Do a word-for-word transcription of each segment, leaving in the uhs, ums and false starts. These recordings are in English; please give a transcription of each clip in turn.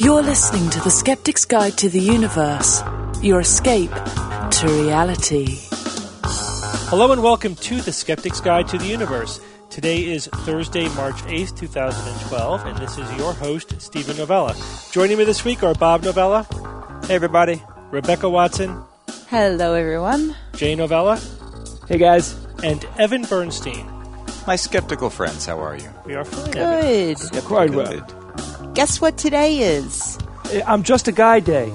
You're listening to The Skeptic's Guide to the Universe, your escape to reality. Hello and welcome to The Skeptic's Guide to the Universe. Today is Thursday, March eighth, twenty twelve, and this is your host, Stephen Novella. Joining me this week are Bob Novella. Hey, everybody. Rebecca Watson. Hello, everyone. Jay Novella. Hey, guys. And Evan Bernstein. My skeptical friends, how are you? We are fine, Evan. Good. Yeah, quite well. Good. Guess what today is? I'm just a guy day.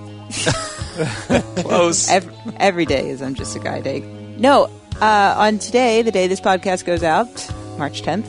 Close. Every, every day is I'm Just a Guy Day. No, uh, on today, the day this podcast goes out, March tenth,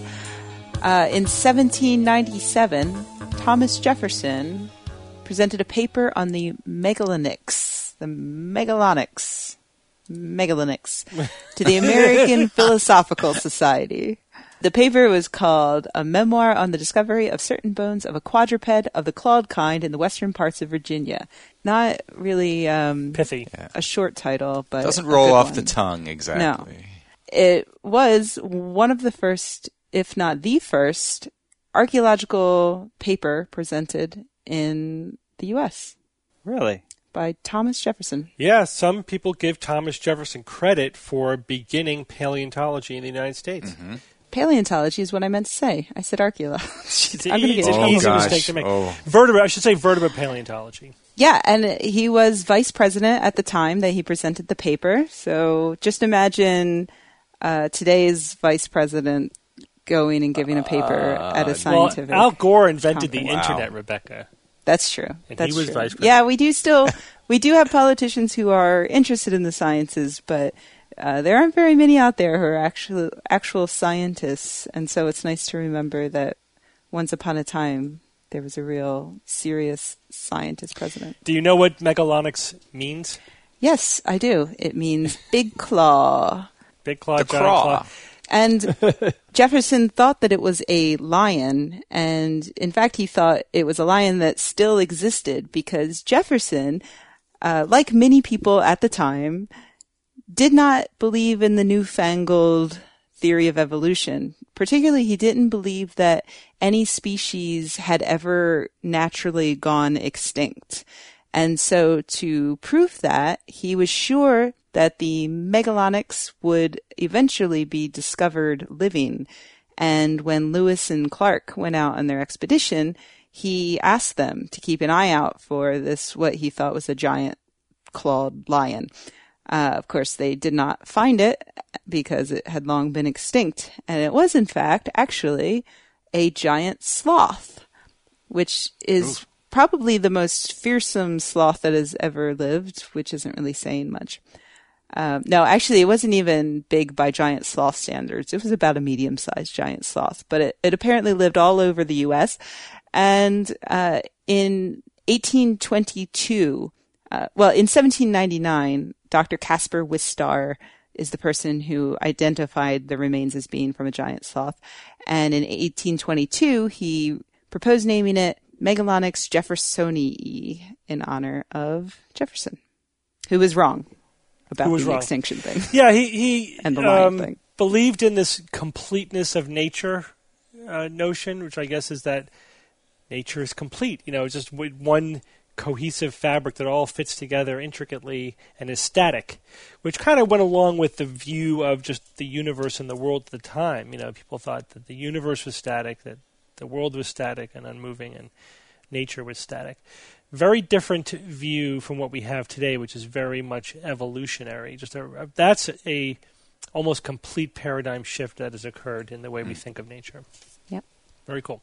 uh, in seventeen ninety-seven, Thomas Jefferson presented a paper on the megalonyx, the megalonyx, megalonyx, to the American Philosophical Society. The paper was called A Memoir on the Discovery of Certain Bones of a Quadruped of the Clawed Kind in the Western Parts of Virginia. Not really um, pithy. A short title, but Doesn't a roll good off one. the tongue exactly. No. It was one of the first, if not the first, archaeological paper presented in the U S Really? by Thomas Jefferson. Yeah, some people give Thomas Jefferson credit for beginning paleontology in the United States. Mm-hmm. Paleontology is what I meant to say. I said archaeology. It's, I'm gonna e- it's get an Oh, easy gosh. mistake to make. Oh. Vertebrate, I should say vertebrate paleontology. Yeah, and he was vice president at the time that he presented the paper. So just imagine uh, today's vice president going and giving a paper Uh, at a scientific. Well, Al Gore invented the conference. internet, Wow. Rebecca. That's true. And That's he was true. vice president. Yeah, we do still we do have politicians who are interested in the sciences, but uh, there aren't very many out there who are actual actual scientists, and so it's nice to remember that once upon a time there was a real serious scientist president. Do you know what megalonyx means? Yes, I do. It means big claw. Big claw, The giant craw. claw. And Jefferson thought that it was a lion, and in fact he thought it was a lion that still existed because Jefferson, uh, like many people at the time, did not believe in the newfangled theory of evolution. Particularly, he didn't believe that any species had ever naturally gone extinct. And so to prove that, he was sure that the megalonyx would eventually be discovered living. And when Lewis and Clark went out on their expedition, he asked them to keep an eye out for this, what he thought was a giant clawed lion. Uh, of course, they did not find it because it had long been extinct. And it was, in fact, actually a giant sloth, which is Oof. probably the most fearsome sloth that has ever lived, which isn't really saying much. Um, no, actually, it wasn't even big by giant sloth standards. It was about a medium-sized giant sloth, but it, it apparently lived all over the U S. And uh, in eighteen twenty-two, uh, well, in seventeen ninety-nine, Doctor Caspar Wistar is the person who identified the remains as being from a giant sloth. And in eighteen twenty-two, he proposed naming it Megalonyx jeffersonii in honor of Jefferson, who was wrong about was the wrong. extinction thing. Yeah, he, he And the lion um, thing. believed in this completeness of nature uh, notion, which I guess is that nature is complete. You know, it's just one cohesive fabric that all fits together intricately and is static, which kind of went along with the view of just the universe and the world at the time. You know, people thought that the universe was static, that the world was static and unmoving, and nature was static. Very different view from what we have today, which is very much evolutionary. Just a, that's a almost complete paradigm shift that has occurred in the way we think of nature. Yep. Very cool.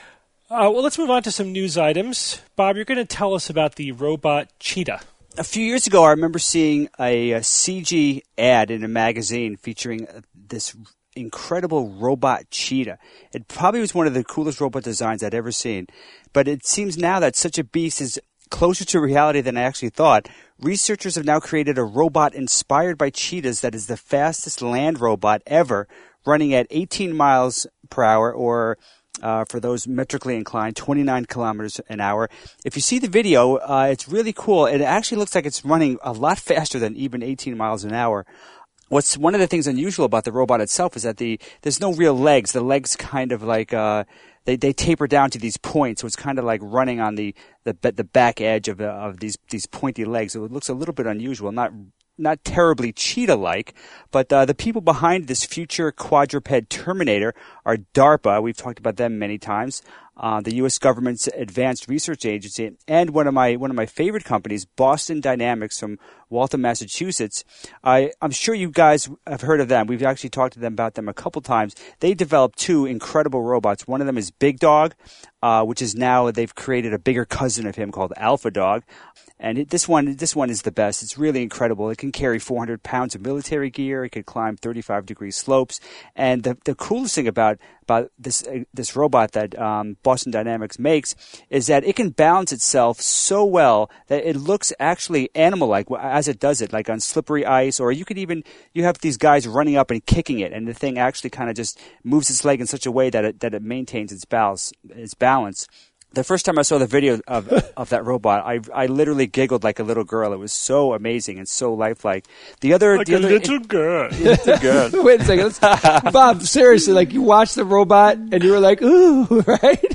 Uh, well, let's move on to some news items. Bob, you're going to tell us about the robot cheetah. A few years ago, I remember seeing a, a C G ad in a magazine featuring this incredible robot cheetah. It probably was one of the coolest robot designs I'd ever seen. But it seems now that such a beast is closer to reality than I actually thought. Researchers have now created a robot inspired by cheetahs that is the fastest land robot ever, running at eighteen miles per hour, or uh, for those metrically inclined, twenty-nine kilometers an hour. If you see the video, uh, it's really cool. It actually looks like it's running a lot faster than even eighteen miles an hour. what's one of the things unusual about the robot itself is that the there's no real legs. The legs kind of like uh, they they taper down to these points, so it's kind of like running on the the the back edge of the, of these these pointy legs. So it looks a little bit unusual, not not terribly cheetah-like, but uh, the people behind this future quadruped Terminator are DARPA. We've talked about them many times. Uh, the U S government's advanced research agency, and one of my one of my favorite companies, Boston Dynamics from Waltham, Massachusetts. I, I'm sure you guys have heard of them. We've actually talked to them about them a couple times. They developed two incredible robots. One of them is Big Dog, uh, which is now they've created a bigger cousin of him called Alpha Dog. And it, this one, this one is the best. It's really incredible. It can carry four hundred pounds of military gear. It can climb thirty-five degree slopes. And the the coolest thing about about this uh, this robot that um, Boston Dynamics makes is that it can balance itself so well that it looks actually animal-like as it does it, like on slippery ice. Or you could even you have these guys running up and kicking it, and the thing actually kind of just moves its leg in such a way that it that it maintains its balance. Its balance. The first time I saw the video of of that robot, I I literally giggled like a little girl. It was so amazing and so lifelike. The other, like the a other, little girl. little girl. Wait a second, let's, Bob. Seriously, like you watched the robot and you were like, "Ooh," right?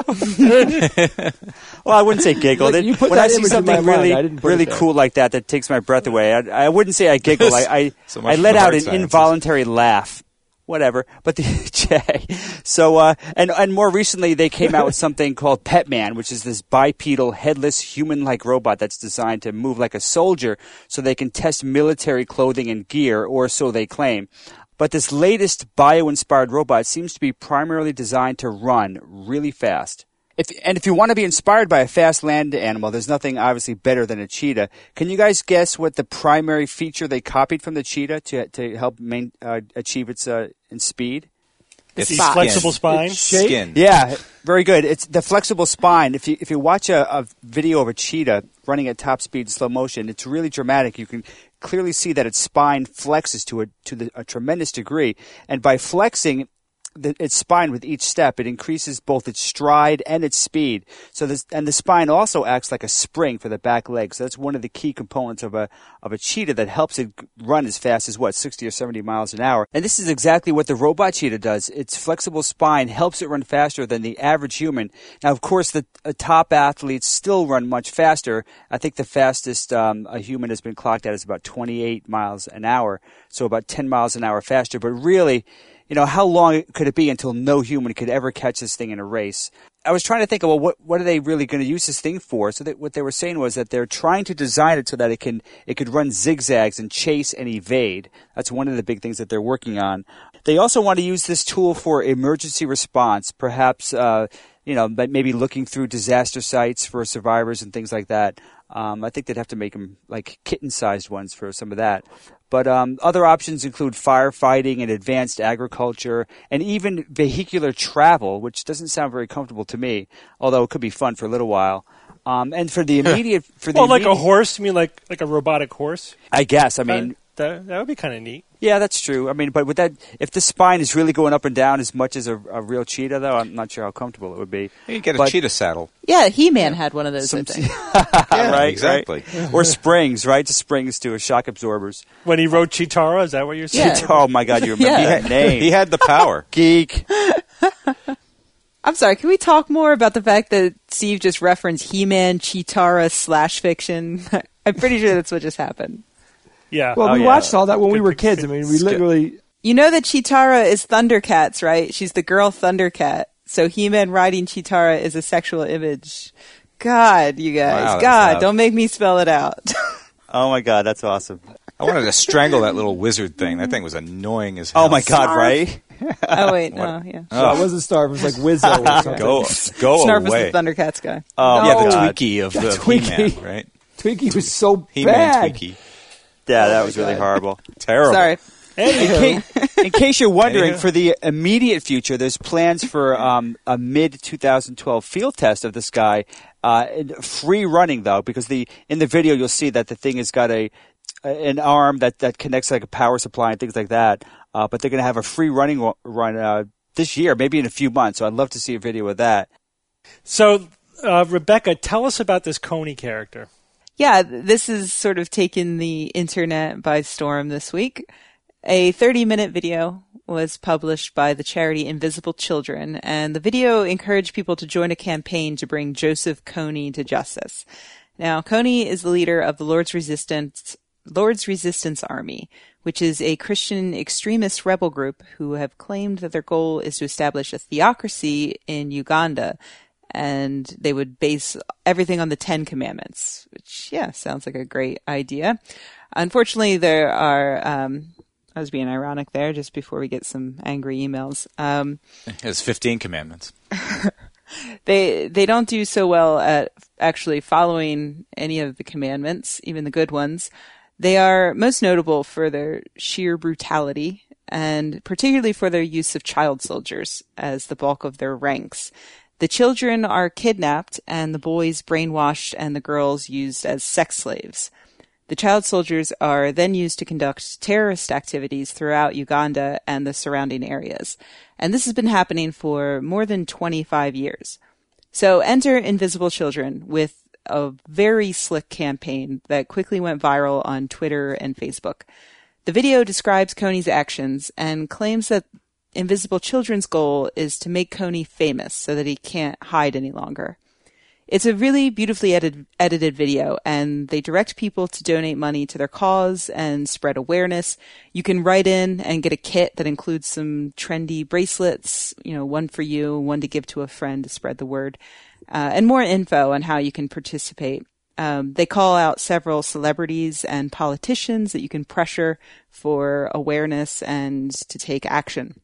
Well, I wouldn't say giggled. Like, you put when that I see image in something my mind. really I didn't put really it there. cool like that, that takes my breath away. I, I wouldn't say I giggled. I I, So much I for let the out hard an sciences. involuntary laugh. Whatever, but the Jay. So, uh, and and more recently, they came out with something called Petman, which is this bipedal, headless, human-like robot that's designed to move like a soldier, so they can test military clothing and gear, or so they claim. But this latest bio-inspired robot seems to be primarily designed to run really fast. If, and if you want to be inspired by a fast land animal, there's nothing obviously better than a cheetah. Can you guys guess what the primary feature they copied from the cheetah to to help main, uh, achieve its uh, in speed? It's The skin. flexible spine. It's shape? Skin. Yeah, very good. It's the flexible spine. If you if you watch a, a video of a cheetah running at top speed, slow motion, it's really dramatic. You can clearly see that its spine flexes to a to the, a tremendous degree, and by flexing the, its spine with each step, it increases both its stride and its speed. So this, and the spine also acts like a spring for the back leg. So that's one of the key components of a of a cheetah that helps it run as fast as what sixty or seventy miles an hour. And this is exactly what the robot cheetah does. Its flexible spine helps it run faster than the average human. Now, of course, the uh, top athletes still run much faster. I think the fastest um, a human has been clocked at is about twenty-eight miles an hour, so about ten miles an hour faster. But really, you know, how long could it be until no human could ever catch this thing in a race? I was trying to think of, well, what what are they really going to use this thing for? So that what they were saying was that they're trying to design it so that it can it could run zigzags and chase and evade. That's one of the big things that they're working on. They also want to use this tool for emergency response, perhaps, uh, you know, maybe looking through disaster sites for survivors and things like that. Um, I think they'd have to make them like kitten-sized ones for some of that. But um, other options include firefighting and advanced agriculture and even vehicular travel, which doesn't sound very comfortable to me, although it could be fun for a little while. Um, and for the immediate, for the Well, like a immediate- horse? You mean like like a robotic horse? I guess. I mean, that that would be kind of neat. yeah, that's true. I mean, but with that, if the spine is really going up and down as much as a, a real cheetah, though, I'm not sure how comfortable it would be. You get a But- cheetah saddle. Yeah, He-Man had one of those, I Some- think. right, exactly. right. Or springs, right? Just springs to a shock absorbers. When he wrote Chitara, is that what you're saying? Yeah. Oh my God, you remember Yeah. that name? He had the power. Geek. I'm sorry, can we talk more about the fact that Steve just referenced He-Man, Chitara, slash fiction? I'm pretty sure that's what just happened. Yeah. Well, Oh, we yeah. watched all that when we were kids. I mean, we literally. You know that Chitara is Thundercats, right? She's the girl Thundercat. So He-Man riding Chitara is a sexual image. God, you Wow, guys. that's God, loud. don't make me spell it out. Oh my God, that's awesome. I wanted to strangle that little wizard thing. That thing was annoying as hell. Oh my God, right? Oh, wait, no, yeah. No, it wasn't Starve. It was like Wizzo or something. Go, go Snarf was away. the Thundercats guy. Oh yeah, my the God. Twiki of the Twiki. He-Man, right? Twinkie was so He-Man bad. Twiki. Yeah, that was really horrible. Terrible. Sorry. In, ca- in case you're wondering, Anywho. for the immediate future, there's plans for um, a mid twenty twelve field test of this guy. Uh, free running, though, because the in the video you'll see that the thing has got a an arm that, that connects like a power supply and things like that. Uh, but they're going to have a free running wa- run uh, this year, maybe in a few months. So I'd love to see a video of that. So, uh, Rebecca, tell us about this Coney character. Yeah, this has sort of taken the internet by storm this week. A thirty-minute video was published by the charity Invisible Children, and the video encouraged people to join a campaign to bring Joseph Kony to justice. Now, Kony is the leader of the Lord's Resistance Lord's Resistance Army, which is a Christian extremist rebel group who have claimed that their goal is to establish a theocracy in Uganda, and they would base everything on the Ten Commandments, which, yeah, sounds like a great idea. Unfortunately, there are, um, I was being ironic there just before we get some angry emails. Um, It's fifteen commandments. They they don't do so well at actually following any of the commandments, even the good ones. They are most notable for their sheer brutality, and particularly for their use of child soldiers as the bulk of their ranks. The children are kidnapped, and the boys brainwashed, and the girls used as sex slaves. The child soldiers are then used to conduct terrorist activities throughout Uganda and the surrounding areas. And this has been happening for more than twenty-five years. So enter Invisible Children with a very slick campaign that quickly went viral on Twitter and Facebook. The video describes Kony's actions and claims that Invisible Children's goal is to make Kony famous so that he can't hide any longer. It's a really beautifully edit- edited video, and they direct people to donate money to their cause and spread awareness. You can write in and get a kit that includes some trendy bracelets, you know, one for you, one to give to a friend to spread the word, uh, and more info on how you can participate. Um, they call out several celebrities and politicians that you can pressure for awareness and to take action.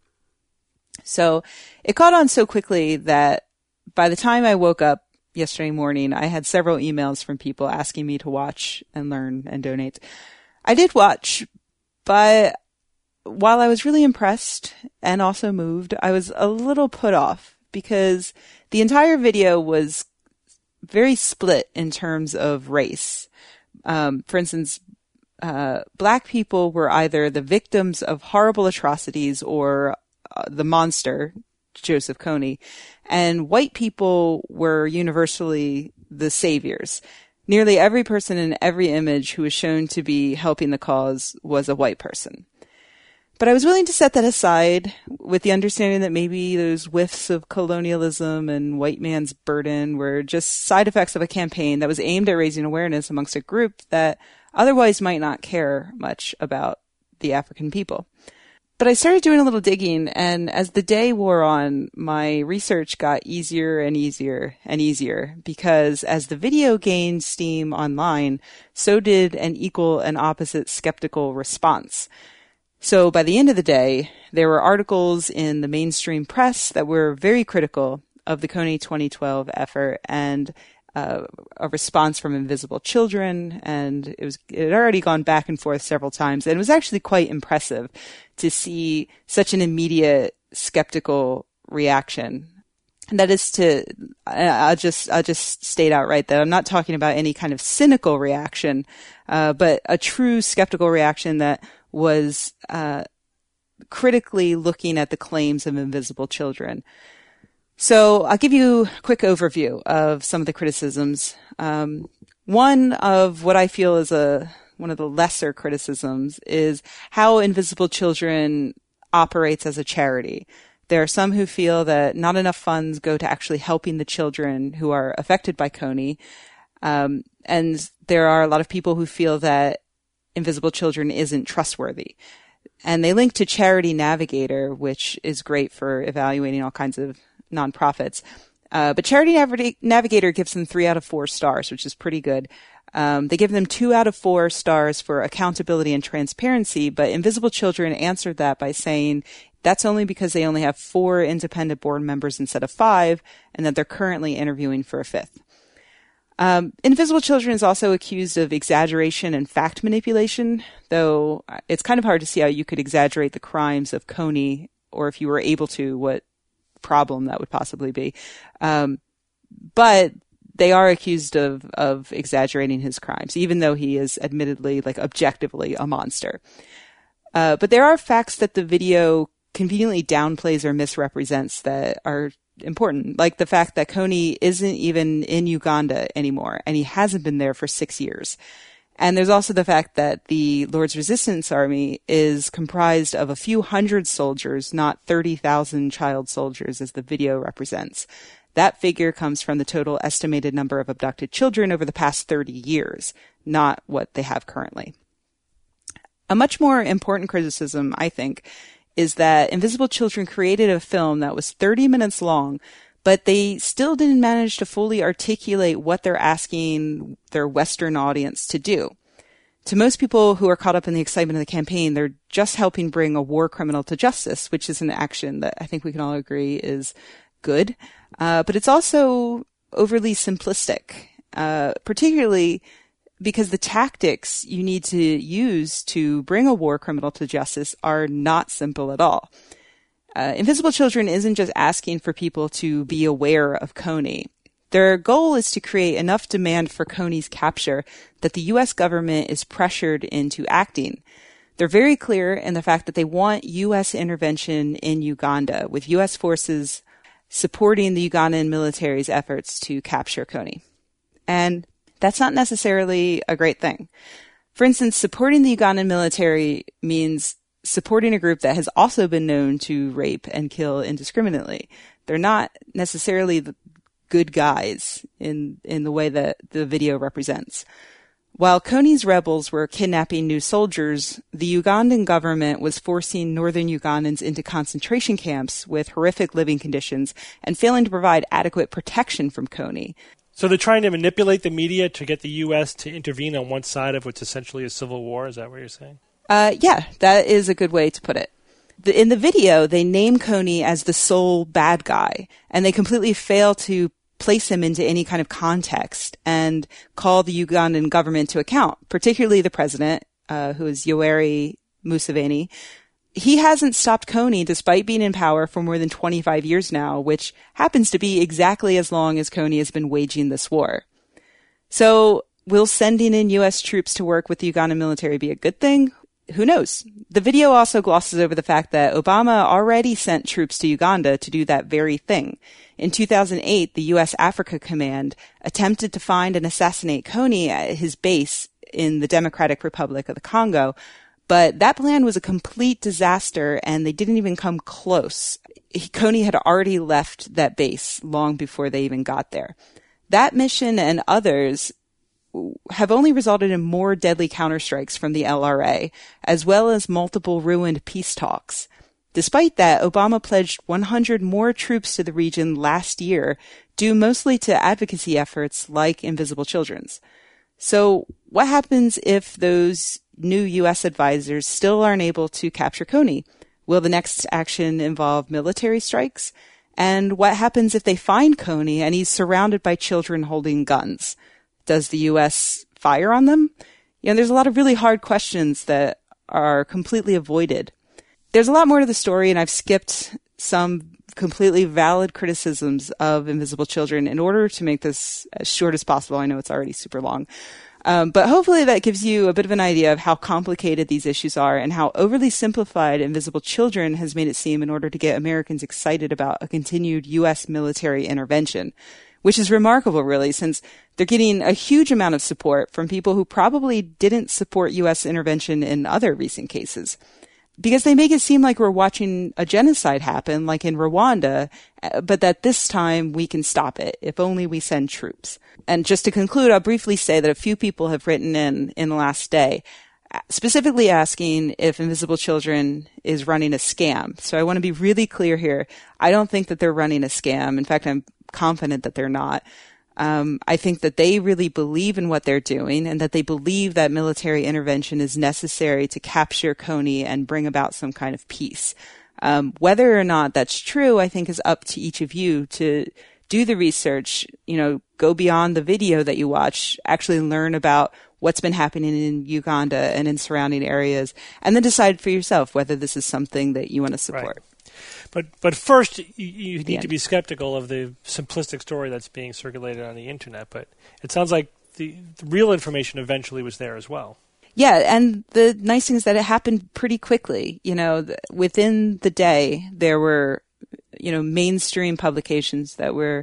So it caught on so quickly that by the time I woke up yesterday morning, I had several emails from people asking me to watch and learn and donate. I did watch, but while I was really impressed and also moved, I was a little put off because the entire video was very split in terms of race. Um, for instance, uh, black people were either the victims of horrible atrocities or uh, the monster, Joseph Kony, and white people were universally the saviors. Nearly every person in every image who was shown to be helping the cause was a white person. But I was willing to set that aside with the understanding that maybe those whiffs of colonialism and white man's burden were just side effects of a campaign that was aimed at raising awareness amongst a group that otherwise might not care much about the African people. But I started doing a little digging, and as the day wore on, my research got easier and easier and easier, because as the video gained steam online, so did an equal and opposite skeptical response. So by the end of the day, there were articles in the mainstream press that were very critical of the Kony twenty twelve effort, and Uh, a response from Invisible Children, and it was it had already gone back and forth several times, and it was actually quite impressive to see such an immediate skeptical reaction. And that is to, I'll just I'll just state outright that I'm not talking about any kind of cynical reaction, uh, but a true skeptical reaction that was uh, critically looking at the claims of Invisible Children. So I'll give you a quick overview of some of the criticisms. Um, one of what I feel is a one of the lesser criticisms is how Invisible Children operates as a charity. There are some who feel that not enough funds go to actually helping the children who are affected by Kony. Um, and there are a lot of people who feel that Invisible Children isn't trustworthy. And they link to Charity Navigator, which is great for evaluating all kinds of nonprofits. Uh, but Charity Nav- Navigator gives them three out of four stars, which is pretty good. Um, they give them two out of four stars for accountability and transparency, but Invisible Children answered that by saying that's only because they only have four independent board members instead of five, and that they're currently interviewing for a fifth. Um, Invisible Children is also accused of exaggeration and fact manipulation, though it's kind of hard to see how you could exaggerate the crimes of Kony, or if you were able to, what problem that would possibly be. Um, but they are accused of, of exaggerating his crimes, even though he is admittedly, like, objectively a monster. Uh, but there are facts that the video conveniently downplays or misrepresents that are important, like the fact that Kony isn't even in Uganda anymore, and he hasn't been there for six years. And there's also the fact that the Lord's Resistance Army is comprised of a few hundred soldiers, not thirty thousand child soldiers as the video represents. That figure comes from the total estimated number of abducted children over the past thirty years, not what they have currently. A much more important criticism, I think, is that Invisible Children created a film that was thirty minutes long, but they still didn't manage to fully articulate what they're asking their Western audience to do. To most people who are caught up in the excitement of the campaign, they're just helping bring a war criminal to justice, which is an action that I think we can all agree is good. Uh, but it's also overly simplistic, uh, particularly because the tactics you need to use to bring a war criminal to justice are not simple at all. Uh, Invisible Children isn't just asking for people to be aware of Kony. Their goal is to create enough demand for Kony's capture that the U S government is pressured into acting. They're very clear in the fact that they want U S intervention in Uganda, with U S forces supporting the Ugandan military's efforts to capture Kony. And that's not necessarily a great thing. For instance, supporting the Ugandan military means supporting a group that has also been known to rape and kill indiscriminately. They're not necessarily the good guys in, in the way that the video represents. While Kony's rebels were kidnapping new soldiers, the Ugandan government was forcing northern Ugandans into concentration camps with horrific living conditions and failing to provide adequate protection from Kony. So they're trying to manipulate the media to get the U S to intervene on one side of what's essentially a civil war? Is that what you're saying? Uh, yeah, that is a good way to put it. The, in the video, they name Kony as the sole bad guy, and they completely fail to place him into any kind of context and call the Ugandan government to account, particularly the president, uh, who is Yoweri Museveni. He hasn't stopped Kony despite being in power for more than twenty-five years now, which happens to be exactly as long as Kony has been waging this war. So will sending in U S troops to work with the Ugandan military be a good thing? Who knows? The video also glosses over the fact that Obama already sent troops to Uganda to do that very thing. In two thousand eight, the U S Africa Command attempted to find and assassinate Kony at his base in the Democratic Republic of the Congo, but that plan was a complete disaster and they didn't even come close. Kony had already left that base long before they even got there. That mission and others have only resulted in more deadly counterstrikes from the L R A, as well as multiple ruined peace talks. Despite that, Obama pledged one hundred more troops to the region last year, due mostly to advocacy efforts like Invisible Children's. So what happens if those new U S advisors still aren't able to capture Kony? Will the next action involve military strikes? And what happens if they find Kony and he's surrounded by children holding guns? Does the U S fire on them? You know, there's a lot of really hard questions that are completely avoided. There's a lot more to the story, and I've skipped some completely valid criticisms of Invisible Children in order to make this as short as possible. I know it's already super long. Um, but hopefully that gives you a bit of an idea of how complicated these issues are and how overly simplified Invisible Children has made it seem in order to get Americans excited about a continued U S military intervention. Which is remarkable, really, since they're getting a huge amount of support from people who probably didn't support U S intervention in other recent cases. Because they make it seem like we're watching a genocide happen, like in Rwanda, but that this time we can stop it, if only we send troops. And just to conclude, I'll briefly say that a few people have written in in the last day, specifically asking if Invisible Children is running a scam. So I want to be really clear here. I don't think that they're running a scam. In fact, I'm confident that they're not. Um, I think that they really believe in what they're doing and that they believe that military intervention is necessary to capture Kony and bring about some kind of peace. Um, whether or not that's true, I think is up to each of you to do the research, you know, go beyond the video that you watch, actually learn about what's been happening in Uganda and in surrounding areas, and then decide for yourself whether this is something that you want to support. Right. But but first, you, you need Yeah. to be skeptical of the simplistic story that's being circulated on the internet. But it sounds like the, the real information eventually was there as well. Yeah, and the nice thing is that it happened pretty quickly. You know, th- within the day, there were, you know, mainstream publications that were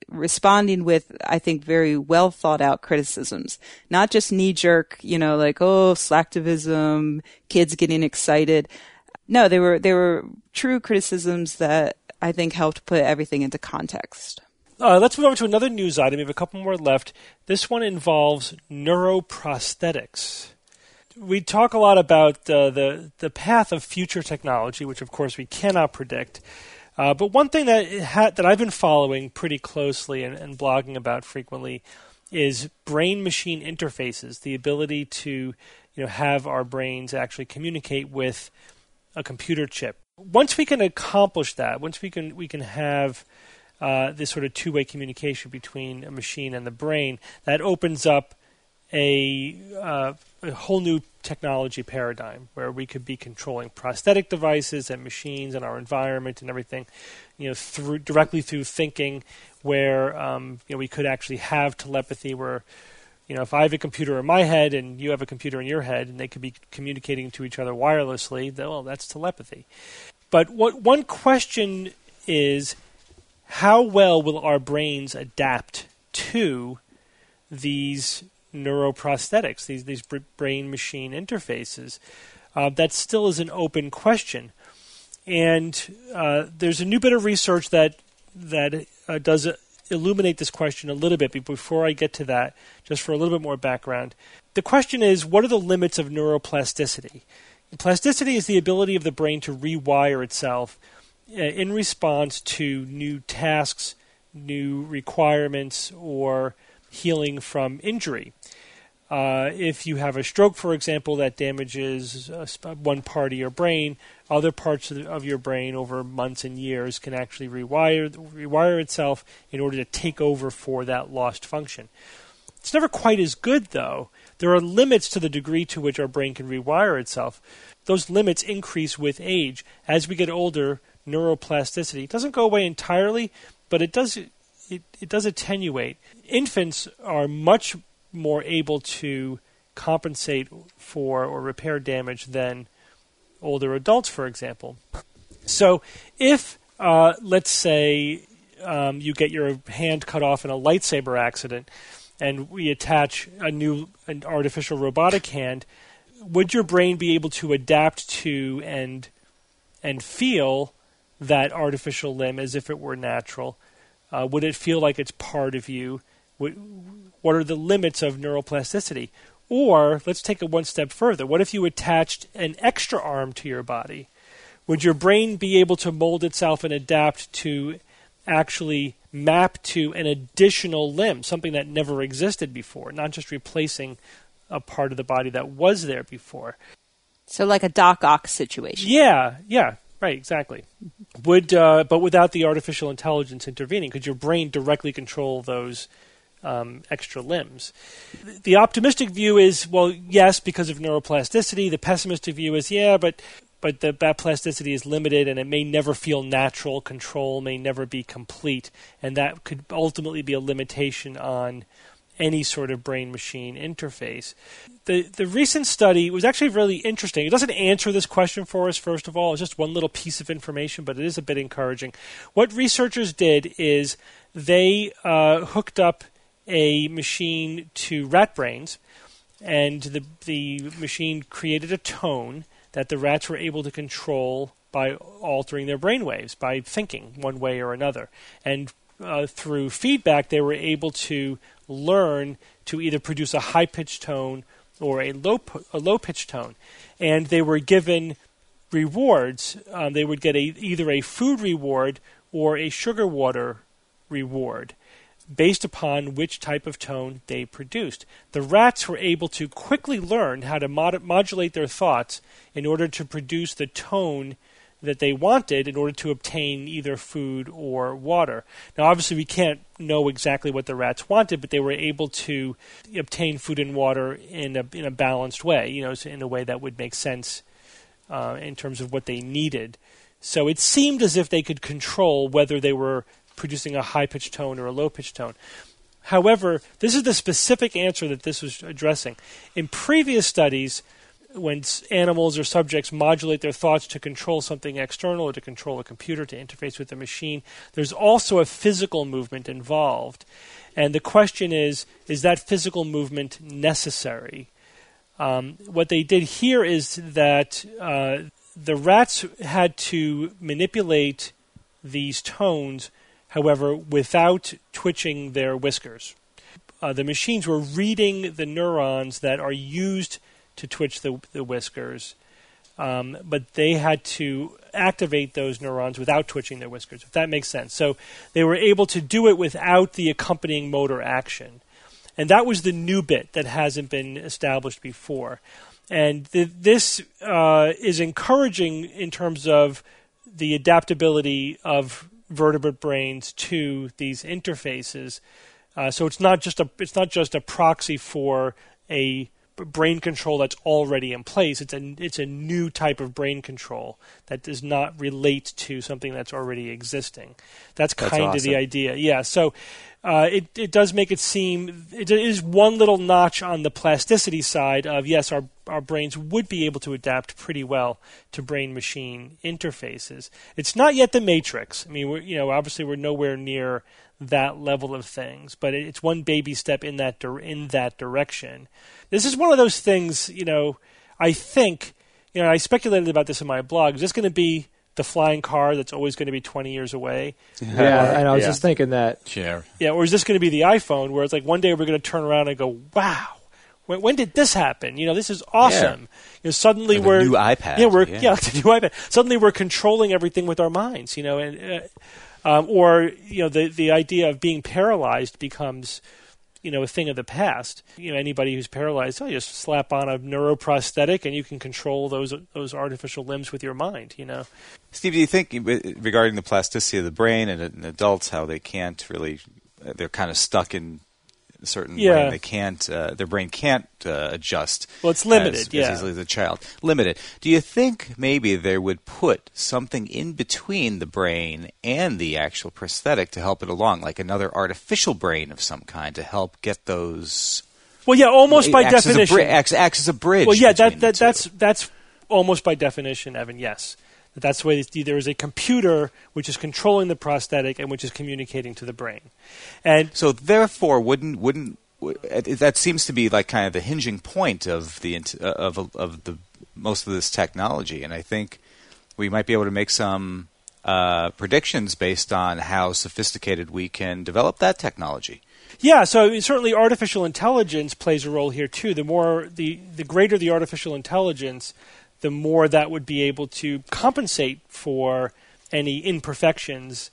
responding with, I think, very well thought out criticisms, not just knee jerk, you know, like, oh, slacktivism, kids getting excited. No, they were, they were true criticisms that I think helped put everything into context. Uh, let's move over to another news item. We have a couple more left. This one involves neuroprosthetics. We talk a lot about uh, the the path of future technology, which of course we cannot predict. Uh, but one thing that it ha- that I've been following pretty closely and, and blogging about frequently is brain-machine interfaces, the ability to, you know, have our brains actually communicate with a computer chip. Once we can accomplish that, once we can we can have uh, this sort of two-way communication between a machine and the brain, that opens up a, uh, a whole new technology paradigm where we could be controlling prosthetic devices and machines and our environment and everything, you know, through directly through thinking, where um, you know, we could actually have telepathy where, you know, if I have a computer in my head and you have a computer in your head and they could be communicating to each other wirelessly, then, well, that's telepathy. But what one question is, how well will our brains adapt to these neuroprosthetics, these these brain-machine interfaces? Uh, that still is an open question. And uh, there's a new bit of research that that uh, does uh, illuminate this question a little bit. But before I get to that, just for a little bit more background, the question is, what are the limits of neuroplasticity? Plasticity is the ability of the brain to rewire itself uh, in response to new tasks, new requirements, or healing from injury. Uh, if you have a stroke, for example, that damages uh, one part of your brain, other parts of, the, of your brain over months and years can actually rewire rewire itself in order to take over for that lost function. It's never quite as good, though. There are limits to the degree to which our brain can rewire itself. Those limits increase with age. As we get older, neuroplasticity doesn't go away entirely, but it does it, it does attenuate. Infants are much more able to compensate for or repair damage than older adults, for example. So if, uh, let's say, um, you get your hand cut off in a lightsaber accident and we attach a new an artificial robotic hand, would your brain be able to adapt to and and feel that artificial limb as if it were natural? Uh, would it feel like it's part of you? What, what are the limits of neuroplasticity? Or let's take it one step further. What if you attached an extra arm to your body? Would your brain be able to mold itself and adapt to actually map to an additional limb, something that never existed before, not just replacing a part of the body that was there before? So like a Doc Ock situation. Yeah, yeah. Right, exactly. Would uh, but without the artificial intelligence intervening, could your brain directly control those um, extra limbs? The optimistic view is, well, yes, because of neuroplasticity. The pessimistic view is, yeah, but but the, that plasticity is limited, and it may never feel natural. Control may never be complete, and that could ultimately be a limitation on any sort of brain-machine interface. The the recent study was actually really interesting. It doesn't answer this question for us, first of all. It's just one little piece of information, but it is a bit encouraging. What researchers did is they uh, hooked up a machine to rat brains, and the the machine created a tone that the rats were able to control by altering their brainwaves, by thinking one way or another. And uh, through feedback, they were able to learn to either produce a high-pitched tone or a low a low-pitched tone. And they were given rewards. Um, they would get a, either a food reward or a sugar water reward based upon which type of tone they produced. The rats were able to quickly learn how to mod- modulate their thoughts in order to produce the tone that they wanted in order to obtain either food or water. Now, obviously, we can't know exactly what the rats wanted, but they were able to obtain food and water in a in a balanced way, you know, in a way that would make sense uh, in terms of what they needed. So it seemed as if they could control whether they were producing a high-pitched tone or a low-pitched tone. However, this is the specific answer that this was addressing. In previous studies, when animals or subjects modulate their thoughts to control something external or to control a computer, to interface with a machine, there's also a physical movement involved. And the question is, is that physical movement necessary? Um, what they did here is that uh, the rats had to manipulate these tones, however, without twitching their whiskers. Uh, the machines were reading the neurons that are used to twitch the, the whiskers, um, but they had to activate those neurons without twitching their whiskers, if that makes sense. So they were able to do it without the accompanying motor action. And that was the new bit that hasn't been established before. And th- this uh, is encouraging in terms of the adaptability of vertebrate brains to these interfaces. Uh, so it's not just a it's not just a proxy for a brain control that's already in place. It's a it's a new type of brain control that does not relate to something that's already existing. That's kind That's of awesome. the idea. Yeah. So uh, it it does make it seem it is one little notch on the plasticity side of yes, our our brains would be able to adapt pretty well to brain-machine interfaces. It's not yet the Matrix. I mean, we're, you know, obviously we're nowhere near that level of things, but it's one baby step in that dir- in that direction. This is one of those things, you know, I think, you know, I speculated about this in my blog. Is this going to be the flying car that's always going to be twenty years away? Yeah, and I was Yeah. just thinking that. Yeah. Yeah, or is this going to be the iPhone where it's like one day we're going to turn around and go, wow, when, when did this happen? You know, this is awesome. You know, suddenly Or the we're new iPad, Yeah, we're yeah. yeah, the new iPad. Suddenly we're controlling everything with our minds. You know, and uh, um, or you know the the idea of being paralyzed becomes, you know, a thing of the past. You know, anybody who's paralyzed, oh, you just slap on a neuroprosthetic and you can control those those artificial limbs with your mind. You know. Steve, do you think regarding the plasticity of the brain and in adults, how they can't really, they're kind of stuck in a certain Yeah. way, and they can't, uh, their brain can't uh, adjust. Well, it's limited, as, yeah. as easily as a child. Limited. Do you think maybe they would put something in between the brain and the actual prosthetic to help it along, like another artificial brain of some kind to help get those? Well, yeah, almost by acts as a definition. bri- acts, acts as a bridge. Well, yeah, between that, that the two. that's that's almost by definition, Evan. Yes, that's the way there is a computer which is controlling the prosthetic and which is communicating to the brain, and So therefore, wouldn't wouldn't w- that seems to be like kind of the hinging point of the int- uh, of of the most of this technology, and I think we might be able to make some uh, predictions based on how sophisticated we can develop that technology. yeah. So I mean, certainly, artificial intelligence plays a role here too. The more the the greater the artificial intelligence, the more that would be able to compensate for any imperfections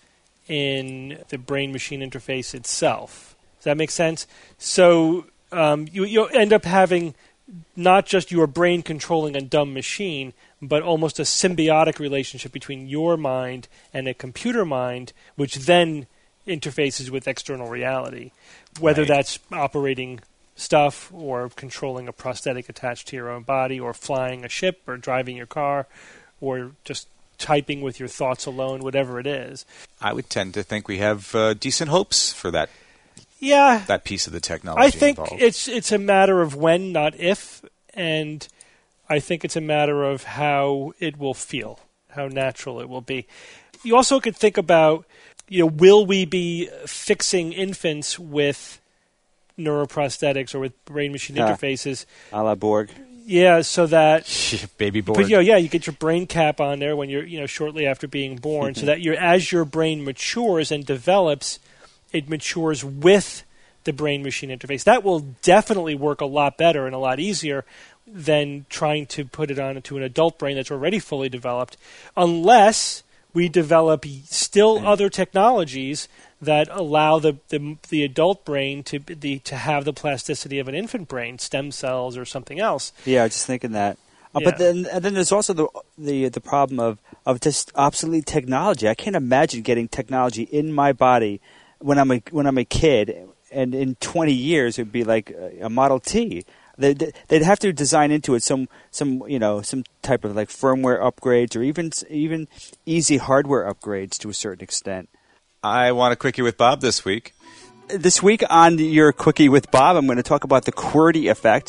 in the brain-machine interface itself. Does that make sense? So um, you you end up having not just your brain controlling a dumb machine, but almost a symbiotic relationship between your mind and a computer mind, which then interfaces with external reality, whether Right. that's operating stuff or controlling a prosthetic attached to your own body or flying a ship or driving your car or just typing with your thoughts alone, whatever it is. I would tend to think we have uh, decent hopes for that Yeah, that piece of the technology I think involved. it's it's a matter of when, not if, and I think it's a matter of how it will feel, how natural it will be. You also could think about, you know, will we be fixing infants with neuroprosthetics or with brain-machine Yeah. interfaces? A la Borg. Yeah, so that Baby board. But you know, yeah, you get your brain cap on there when you're, you know, shortly after being born, so that you're as your brain matures and develops, it matures with the brain-machine interface. That will definitely work a lot better and a lot easier than trying to put it onto an adult brain that's already fully developed, unless we develop still other technologies that allow the, the the adult brain to the to have the plasticity of an infant brain, stem cells or something else. Yeah, I was just thinking that. Uh, Yeah. But then, and then there's also the the the problem of of just obsolete technology. I can't imagine getting technology in my body when I'm a when I'm a kid, and in twenty years it'd be like a, a Model T. They'd, they'd have to design into it some some you know some type of like firmware upgrades or even even easy hardware upgrades to a certain extent. I want a quickie with Bob this week. This week on your Quickie with Bob, I'm going to talk about the QWERTY effect.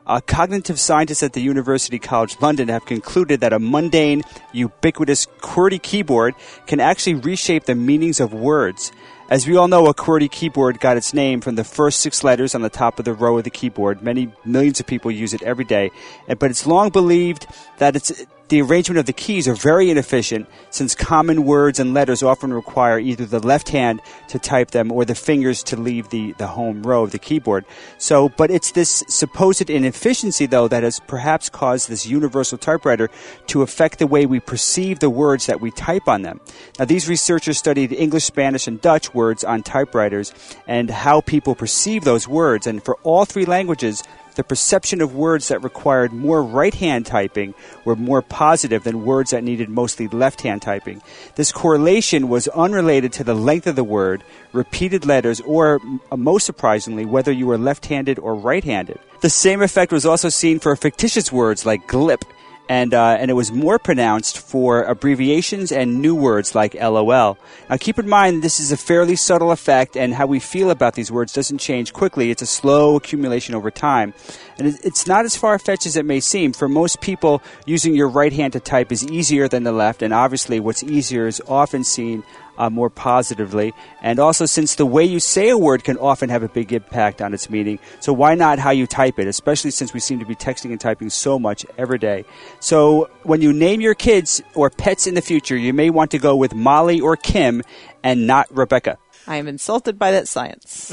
Uh, cognitive scientists at the University College London have concluded that a mundane, ubiquitous QWERTY keyboard can actually reshape the meanings of words. As we all know, a QWERTY keyboard got its name from the first six letters on the top of the row of the keyboard. Many millions of people use it every day. But it's long believed that it's the arrangement of the keys are very inefficient, since common words and letters often require either the left hand to type them or the fingers to leave the, the home row of the keyboard. So, but it's this supposed inefficiency, though, that has perhaps caused this universal typewriter to affect the way we perceive the words that we type on them. Now, these researchers studied English, Spanish, and Dutch words on typewriters and how people perceive those words. And for all three languages, the perception of words that required more right-hand typing were more positive than words that needed mostly left-hand typing. This correlation was unrelated to the length of the word, repeated letters, or, most surprisingly, whether you were left-handed or right-handed. The same effect was also seen for fictitious words like glip, and uh, and it was more pronounced for abbreviations and new words like LOL. Now, keep in mind, this is a fairly subtle effect, and how we feel about these words doesn't change quickly. It's a slow accumulation over time. And it's not as far-fetched as it may seem. For most people, using your right hand to type is easier than the left, and obviously what's easier is often seen Uh, more positively. And also, since the way you say a word can often have a big impact on its meaning, so why not how you type it, especially since we seem to be texting and typing so much every day. So when you name your kids or pets in the future, you may want to go with Molly or Kim and not Rebecca. I am insulted by that science.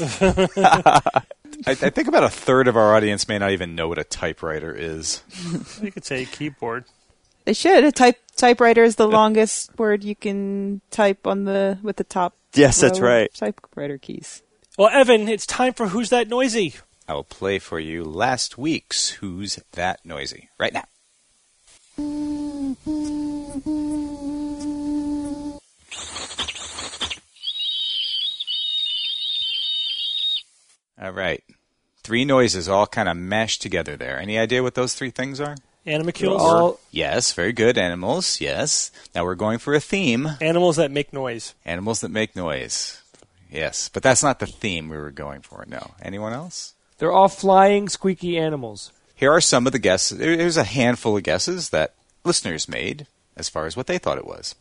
I, I think about a third of our audience may not even know what a typewriter is. You could say keyboard. They should. A type typewriter is the longest word you can type on the with the top. Yes, that's row right. of Typewriter keys. Well, Evan, it's time for Who's That Noisy? I will play for you last week's Who's That Noisy right now. All right. Three noises all kind of mashed together there. Any idea what those three things are? Animalcules? All, Yes, very good. Animals, yes. Now we're going for a theme. Animals that make noise. Animals that make noise. Yes, but that's not the theme we were going for, no. Anyone else? they're all flying, squeaky animals. Here are some of the guesses. There's a handful of guesses that listeners made as far as what they thought it was.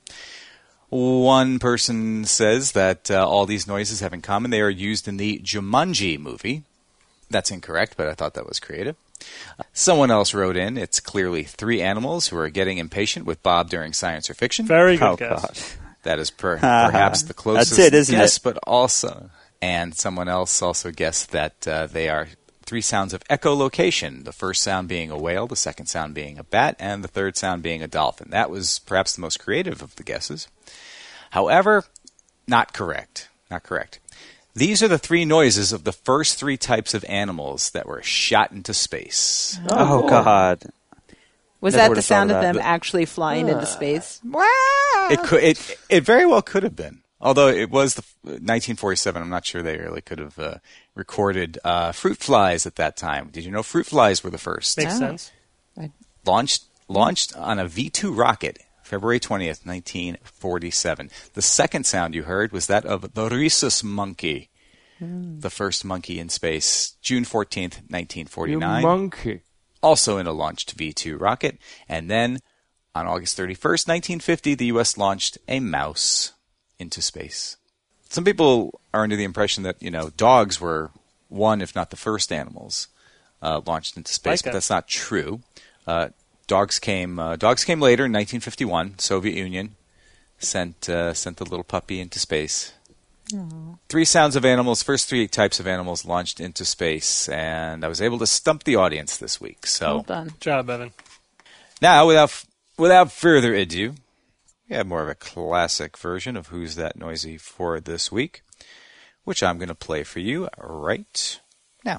One person says that uh, all these noises have in common they are used in the Jumanji movie. That's incorrect, but I thought that was creative. Uh, someone else wrote in, it's clearly three animals who are getting impatient with Bob during Science or Fiction. Very good Oh, guess. God. That is per- perhaps the closest That's it, isn't guess, it? but also. And someone else also guessed that uh, they are three sounds of echolocation, the first sound being a whale, the second sound being a bat, and the third sound being a dolphin. That was perhaps the most creative of the guesses. However, not correct. Not correct. These are the three noises of the first three types of animals that were shot into space. Oh, cool. God. Was Never that the would've sound thought of of them that. actually flying into space? It could. It, it very well could have been. Although it was the nineteen forty-seven, I'm not sure they really could have uh, recorded uh, fruit flies at that time. Did you know fruit flies were the first? Makes Oh. sense. Launched launched on a V two rocket, February twentieth, nineteen forty-seven. The second sound you heard was that of the rhesus monkey, the first monkey in space, June fourteenth, nineteen You forty-nine. monkey. Also in a launched V two rocket. And then on August thirty-first, nineteen fifty, the U S launched a mouse into space. Some people are under the impression that, you know, dogs were one, if not the first animals uh, launched into space, Like but a- that's not true. Uh, dogs came uh, dogs came later in nineteen fifty-one. Soviet Union sent uh, sent the little puppy into space. Three sounds of animals, first three types of animals launched into space, and I was able to stump the audience this week. So Well done. Good job, Evan. now, without without further ado, we have more of a classic version of Who's That Noisy for this week, which I'm going to play for you right now.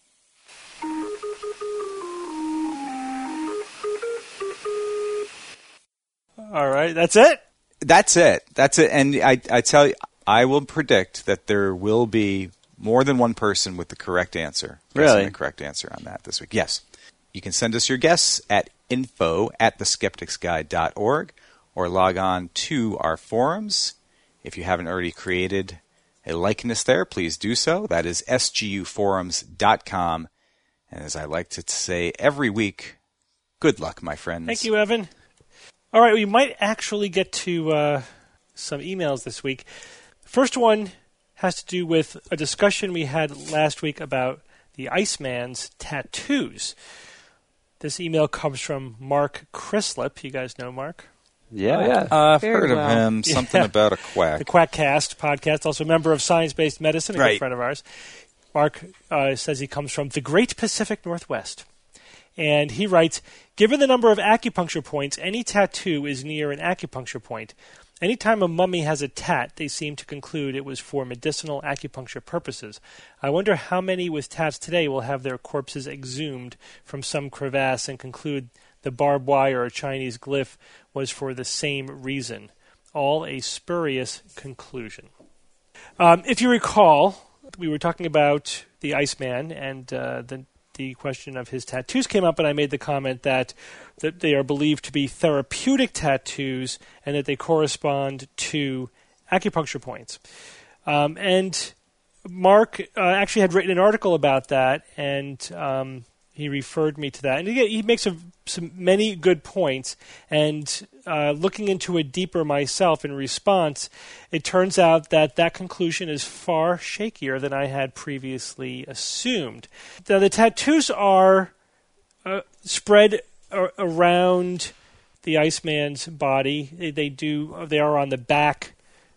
All right, that's it? That's it. That's it. And I, I tell you, I will predict that there will be more than one person with the correct answer. guessing Really? The correct answer on that this week. Yes. You can send us your guess at info at the skeptics guide dot org or log on to our forums. If you haven't already created a likeness there, please do so. That is s g u forums dot com. And as I like to say every week, good luck, my friends. Thank you, Evan. All right, we might actually get to uh, some emails this week. First one has to do with a discussion we had last week about the Iceman's tattoos. This email comes from Mark Crislip. You guys know Mark? Yeah. Oh, yeah. Uh, I've Very heard well. of him. Something Yeah. about a quack. The Quackcast podcast, also a member of Science-Based Medicine, a Right. good friend of ours. Mark uh, says he comes from the Great Pacific Northwest. And he writes, given the number of acupuncture points, any tattoo is near an acupuncture point. Anytime a mummy has a tat, they seem to conclude it was for medicinal acupuncture purposes. I wonder how many with tats today will have their corpses exhumed from some crevasse and conclude the barbed wire or Chinese glyph was for the same reason. All a spurious conclusion. Um, if you recall, we were talking about the Iceman, and uh, the the question of his tattoos came up, and I made the comment that, that they are believed to be therapeutic tattoos and that they correspond to acupuncture points. Um, and Mark uh, actually had written an article about that, and um, he referred me to that. And he, he makes a, some many good points. And uh, looking into it deeper myself in response, it turns out that that conclusion is far shakier than I had previously assumed. Now, the tattoos are uh, spread a- around the Iceman's body. They, they do. They are on the back,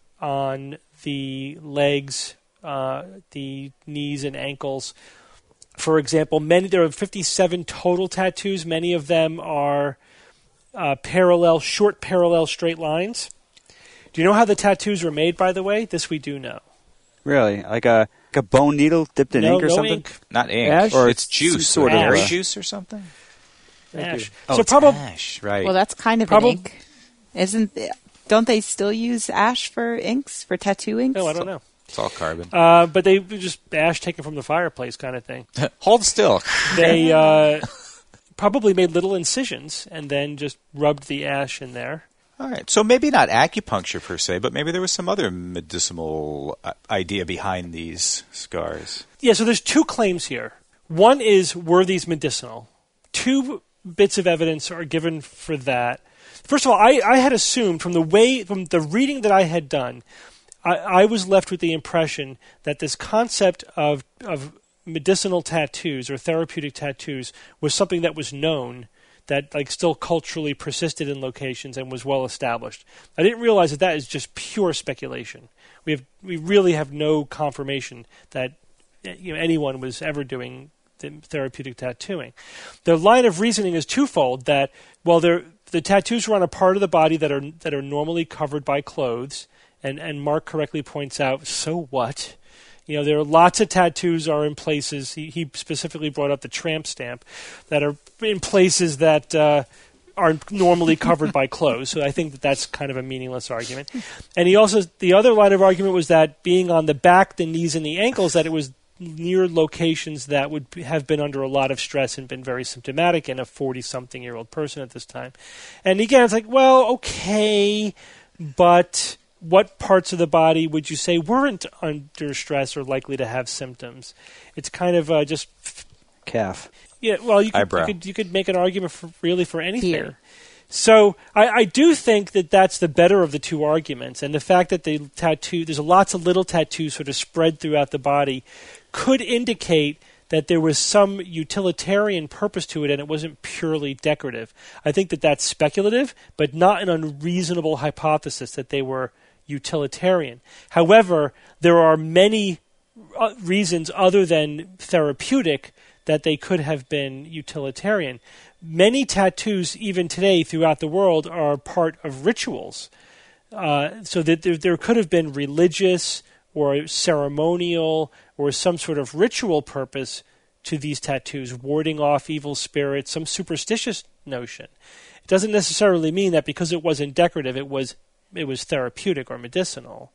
on the legs, uh, the knees and ankles. For example, many there are fifty-seven total tattoos. Many of them are uh, parallel, short parallel straight lines. Do you know how the tattoos were made, by the way? This we do know. Really? Like a like a bone needle dipped in no, ink or no something? ink. Not ink. Ash? Or Or it's some juice. sort or of, berry uh, juice or something? Ash. Oh, so it's probably ash, right. Well, that's kind of Probab- an ink. Isn't don't they still use ash for inks, for tattoo inks? no, I don't know. It's all carbon. Uh, but they just ash taken from the fireplace kind of thing. Hold still. They uh, probably made little incisions and then just rubbed the ash in there. All right. So maybe not acupuncture per se, but maybe there was some other medicinal uh, idea behind these scars. Yeah, so there's two claims here. One is, were these medicinal? Two bits of evidence are given for that. First of all, I, I had assumed from the way, from the reading that I had done, I, I was left with the impression that this concept of of medicinal tattoos or therapeutic tattoos was something that was known, that like still culturally persisted in locations and was well established. I didn't realize that that is just pure speculation. We have we really have no confirmation that you know anyone was ever doing the therapeutic tattooing. The line of reasoning is twofold: that well, the tattoos are on a part of the body that are that are normally covered by clothes. And and Mark correctly points out, so what? You know, there are lots of tattoos are in places. He, he specifically brought up the tramp stamp that are in places that uh, are normally covered by clothes. So I think that that's kind of a meaningless argument. And he also, the other line of argument was that being on the back, the knees, and the ankles, that it was near locations that would have been under a lot of stress and been very symptomatic in a forty-something-year-old person at this time. And again, it's like, well, okay, but what parts of the body would you say weren't under stress or likely to have symptoms? It's kind of uh, just Calf. yeah. Well, you could, Eyebrow. you could you could make an argument for really for anything. Here. So I, I do think that that's the better of the two arguments, and the fact that the tattoo there's lots of little tattoos sort of spread throughout the body could indicate that there was some utilitarian purpose to it and it wasn't purely decorative. I think that that's speculative, but not an unreasonable hypothesis that they were utilitarian. However, there are many uh, reasons other than therapeutic that they could have been utilitarian. Many tattoos, even today throughout the world, are part of rituals. Uh, so that there, there could have been religious or ceremonial or some sort of ritual purpose to these tattoos, warding off evil spirits, some superstitious notion. It doesn't necessarily mean that because it wasn't decorative, it was it was therapeutic or medicinal.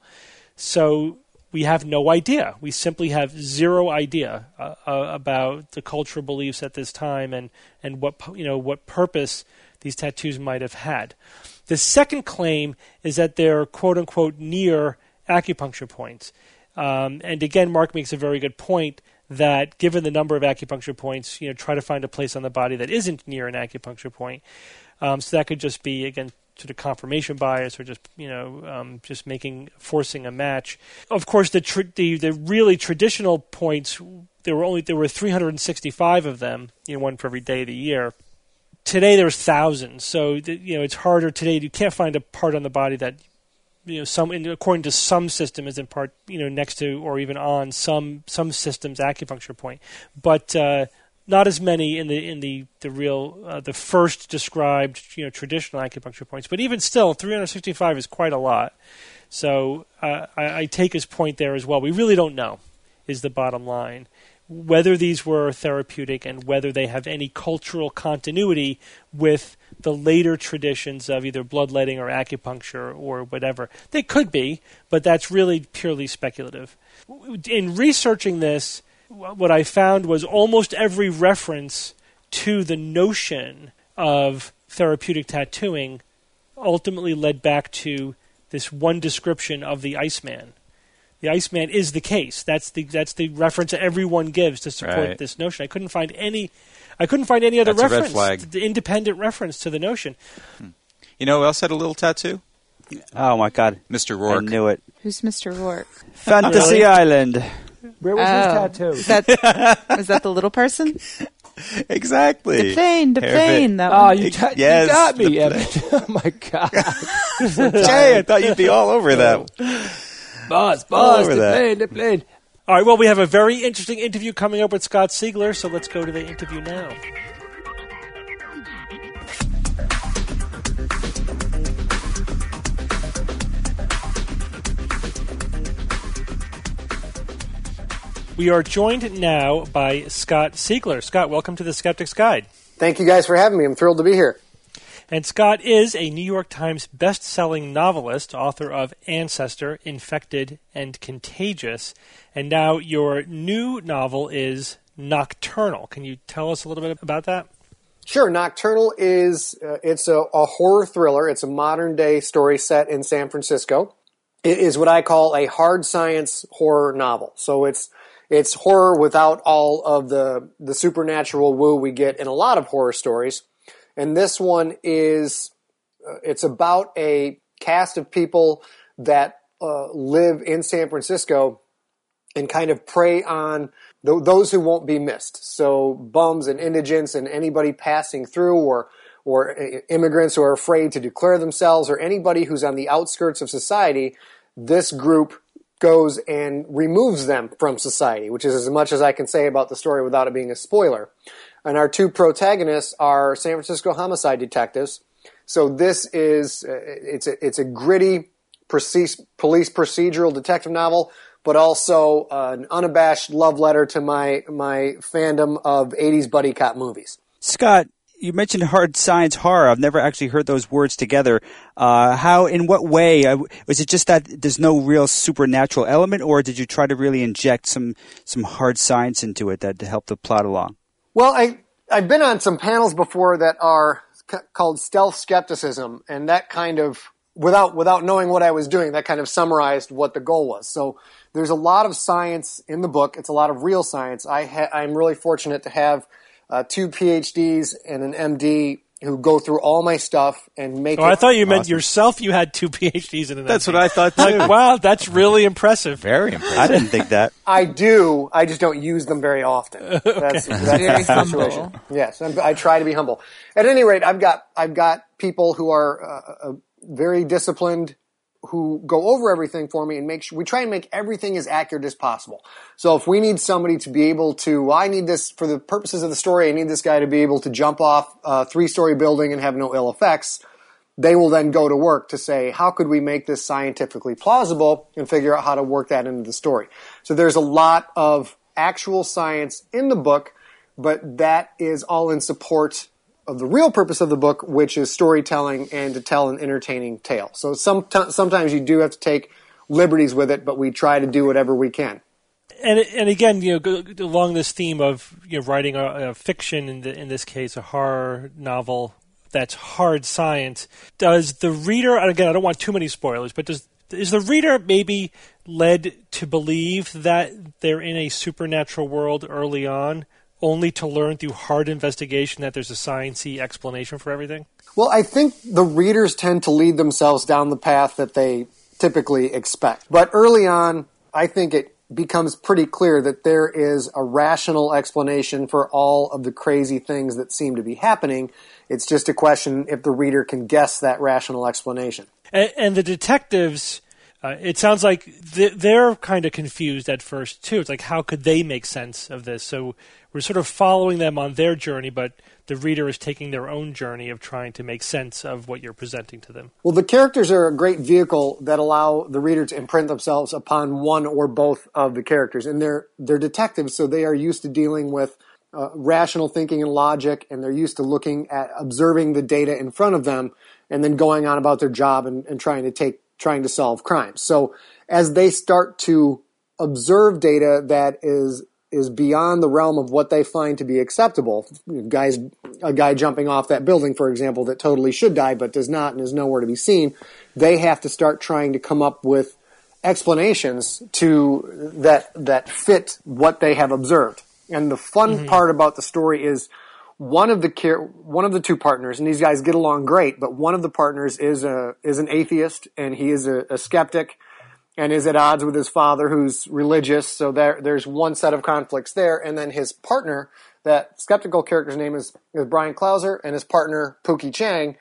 So we have no idea. We simply have zero idea uh, uh, about the cultural beliefs at this time and, and what you know what purpose these tattoos might have had. The second claim is that they're quote unquote near acupuncture points. Um, and again, Mark makes a very good point that given the number of acupuncture points, you know, try to find a place on the body that isn't near an acupuncture point. Um, so that could just be, again, sort of confirmation bias or just, you know, um, just making, forcing a match. Of course, the, tr- the the really traditional points, there were only, there were three hundred sixty-five of them, you know, one for every day of the year. Today there's thousands, so, the, you know, it's harder today. You can't find a part on the body that, you know, some, according to some system, is in part, you know, next to or even on some some system's acupuncture point, but uh, not as many in the in the the real uh, the first described, you know, traditional acupuncture points. But even still, three hundred sixty-five is quite a lot. So uh, I, I take his point there as well. We really don't know, is the bottom line, whether these were therapeutic and whether they have any cultural continuity with the later traditions of either bloodletting or acupuncture or whatever. They could be, but that's really purely speculative. In researching this, what I found was almost every reference to the notion of therapeutic tattooing ultimately led back to this one description of the Iceman. The Iceman is the case. That's the that's the reference that everyone gives to support right. this notion. I couldn't find any, I couldn't find any other That's reference, a red flag. The independent reference to the notion. You know who else had a little tattoo? Oh my God, Mister Rourke. I knew it. Who's Mister Rourke? Fantasy Really? Island. Where was Oh. his tattoo? Is that, is that the little person? Exactly. The plane, the Hair plane. bit. That Oh, one. you, ta- Yes, you got me, the Evan. Oh, my God. Jay, I thought you'd be all over that. Boss, All boss, over the that. plane, the plane. All right, well, we have a very interesting interview coming up with Scott Siegler, so let's go to the interview now. We are joined now by Scott Siegler. Scott, welcome to the Skeptic's Guide. Thank you guys for having me. I'm thrilled to be here. And Scott is a New York Times best-selling novelist, author of Ancestor, Infected, and Contagious. And now your new novel is Nocturnal. Can you tell us a little bit about that? Sure. Nocturnal is uh, it's a, a horror thriller. It's a modern-day story set in San Francisco. It is what I call a hard science horror novel. So it's it's horror without all of the the supernatural woo we get in a lot of horror stories. And this one is, uh, it's about a cast of people that uh, live in San Francisco and kind of prey on th- those who won't be missed. So bums and indigents and anybody passing through, or or immigrants who are afraid to declare themselves, or anybody who's on the outskirts of society. This group goes and removes them from society, which is as much as I can say about the story without it being a spoiler. And our two protagonists are San Francisco homicide detectives. So this is, uh, it's a, it's a gritty police, police procedural detective novel, but also uh, an unabashed love letter to my, my fandom of eighties buddy cop movies. Scott, you mentioned hard science horror. I've never actually heard those words together. Uh, how, in what way? Uh, was it just that there's no real supernatural element, or did you try to really inject some, some hard science into it that to help the plot along? Well, I, I've been on some panels before that are c- called stealth skepticism, and that kind of, without without knowing what I was doing, that kind of summarized what the goal was. So there's a lot of science in the book. It's a lot of real science. I ha- I'm really fortunate to have uh, two P H Ds and an M D who go through all my stuff and make Oh, it... I thought you meant Awesome. yourself. You had two P H Ds in an That's M D. what I thought, too. Like, wow, that's really impressive. Very impressive. I didn't think that. I do. I just don't use them very often. That's, that's Very the situation. humble. Yes, I'm, I try to be humble. At any rate, I've got I've got people who are uh, uh, very disciplined, who go over everything for me and make sure we try and make everything as accurate as possible. So if we need somebody to be able to, well, I need this for the purposes of the story. I need this guy to be able to jump off a three-story building and have no ill effects. They will then go to work to say, how could we make this scientifically plausible, and figure out how to work that into the story. So there's a lot of actual science in the book, but that is all in support of the real purpose of the book, which is storytelling and to tell an entertaining tale. So some, sometimes you do have to take liberties with it, but we try to do whatever we can. And and again, you know, go, along this theme of, you know, writing a, a fiction, in the, in this case, a horror novel that's hard science, does the reader, and again, I don't want too many spoilers, but does is the reader maybe led to believe that they're in a supernatural world early on, only to learn through hard investigation that there's a sciencey explanation for everything? Well, I think the readers tend to lead themselves down the path that they typically expect. But early on, I think it becomes pretty clear that there is a rational explanation for all of the crazy things that seem to be happening. It's just a question if the reader can guess that rational explanation. And, and the detectives, uh, it sounds like th- they're kind of confused at first, too. It's like, how could they make sense of this? So we're sort of following them on their journey, but the reader is taking their own journey of trying to make sense of what you're presenting to them. Well, the characters are a great vehicle that allow the reader to imprint themselves upon one or both of the characters. And they're, they're detectives, so they are used to dealing with uh, rational thinking and logic, and they're used to looking at observing the data in front of them and then going on about their job and, and trying to take trying to solve crimes. So as they start to observe data that is is beyond the realm of what they find to be acceptable, guys, a guy jumping off that building, for example, that totally should die but does not and is nowhere to be seen, they have to start trying to come up with explanations to that that fit what they have observed. And the fun mm-hmm. part about the story is one of the one of the two partners, and these guys get along great, but one of the partners is a is an atheist, and he is a, a skeptic, and is at odds with his father, who's religious. So there, there's one set of conflicts there. And then his partner, that skeptical character's name is, is Brian Clauser, and his partner, Pookie Chang,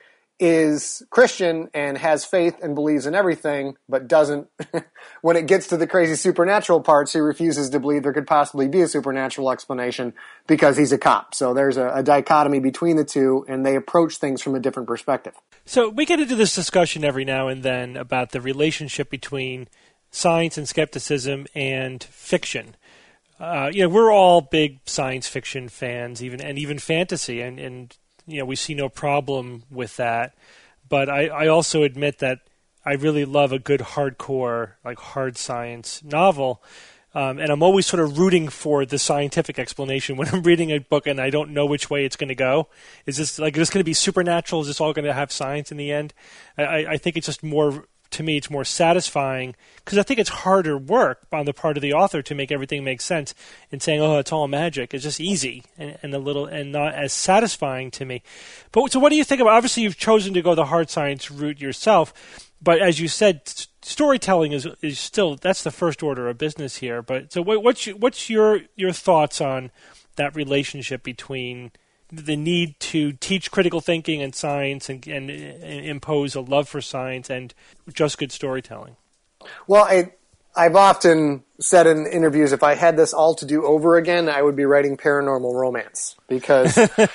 is Christian and has faith and believes in everything, but doesn't, when it gets to the crazy supernatural parts, he refuses to believe there could possibly be a supernatural explanation because he's a cop. So there's a, a dichotomy between the two, and they approach things from a different perspective. So we get into this discussion every now and then about the relationship between science and skepticism and fiction. Uh, you know, we're all big science fiction fans, even and even fantasy, and, and you know, we see no problem with that. But I, I also admit that I really love a good hardcore, like hard science novel. Um, and I'm always sort of rooting for the scientific explanation when I'm reading a book and I don't know which way it's going to go. Is this like, is this going to be supernatural? Is this all going to have science in the end? I, I think it's just more, to me, it's more satisfying because I think it's harder work on the part of the author to make everything make sense and saying, oh, it's all magic. It's just easy and, and a little, and not as satisfying to me. But so what do you think about, obviously you've chosen to go the hard science route yourself, but as you said, storytelling is is still, that's the first order of business here. But so what, what's your, what's your your thoughts on that relationship between the need to teach critical thinking and science and, and, and impose a love for science and just good storytelling? Well, I, I've often said in interviews, if I had this all to do over again, I would be writing paranormal romance because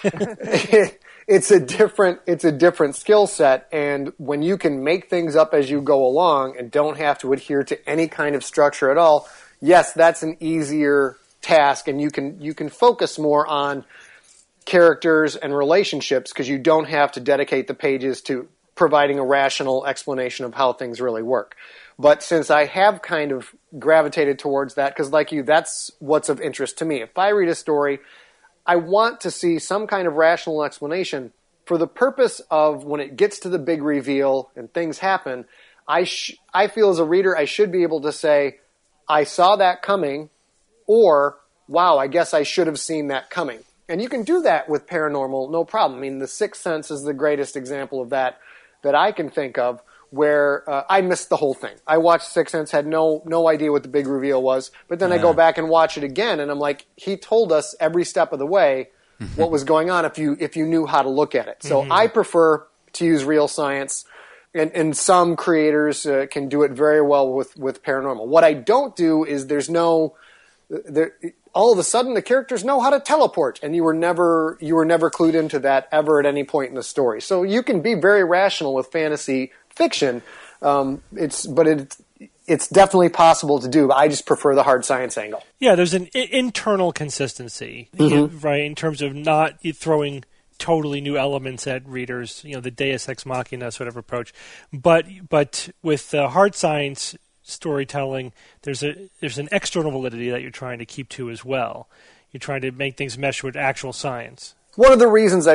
it, it's a different it's a different skill set, and when you can make things up as you go along and don't have to adhere to any kind of structure at all, yes, that's an easier task, and you can you can focus more on characters and relationships because you don't have to dedicate the pages to providing a rational explanation of how things really work. But since I have kind of gravitated towards that, because like you, that's what's of interest to me. If I read a story, I want to see some kind of rational explanation for the purpose of when it gets to the big reveal and things happen. I sh- I feel as a reader I should be able to say, I saw that coming, or, wow, I guess I should have seen that coming. And you can do that with paranormal, no problem. I mean, The Sixth Sense is the greatest example of that that I can think of, where uh, I missed the whole thing. I watched Sixth Sense, had no no idea what the big reveal was, but then yeah. I go back and watch it again, and I'm like, he told us every step of the way what was going on if you if you knew how to look at it. So mm-hmm. I prefer to use real science, and, and some creators uh, can do it very well with, with paranormal. What I don't do is there's no... There, all of a sudden the characters know how to teleport, and you were never you were never clued into that ever at any point in the story. So you can be very rational with fantasy fiction. Um, it's but it's it's definitely possible to do. But I just prefer the hard science angle. Yeah, there's an I- internal consistency, mm-hmm. you know, right, in terms of not throwing totally new elements at readers. You know, the Deus Ex Machina sort of approach. But but with uh, hard science storytelling, there's a there's an external validity that you're trying to keep to as well. You're trying to make things mesh with actual science. One of the reasons I've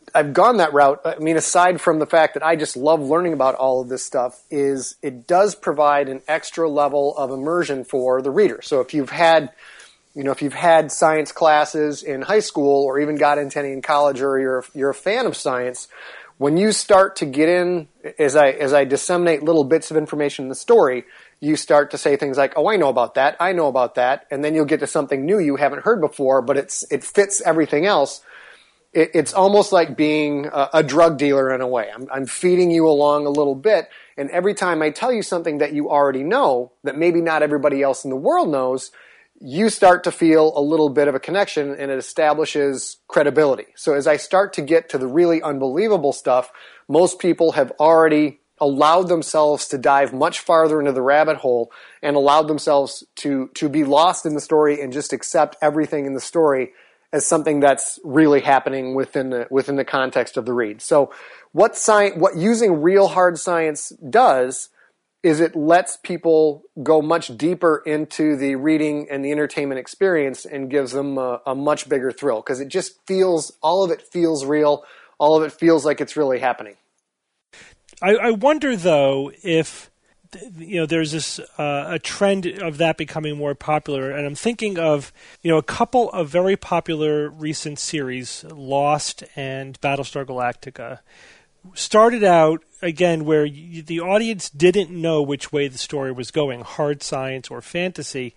I've gone that route. I mean, aside from the fact that I just love learning about all of this stuff, is it does provide an extra level of immersion for the reader. So if you've had, you know, if you've had science classes in high school or even got into any in college, or you're you're a fan of science, when you start to get in, as I as I disseminate little bits of information in the story, you start to say things like, "Oh, I know about that. I know about that," and then you'll get to something new you haven't heard before, but it's it fits everything else. It's almost like being a drug dealer in a way. I'm, I'm feeding you along a little bit, and every time I tell you something that you already know, that maybe not everybody else in the world knows, you start to feel a little bit of a connection, and it establishes credibility. So as I start to get to the really unbelievable stuff, most people have already allowed themselves to dive much farther into the rabbit hole and allowed themselves to, to be lost in the story and just accept everything in the story as something that's really happening within the within the context of the read. So what science, what using real hard science does is it lets people go much deeper into the reading and the entertainment experience and gives them a, a much bigger thrill, because it just feels, all of it feels real, all of it feels like it's really happening. I, I wonder, though, if you know, there's this uh, a trend of that becoming more popular, and I'm thinking of you know a couple of very popular recent series, Lost and Battlestar Galactica, started out again where you, the audience didn't know which way the story was going, hard science or fantasy,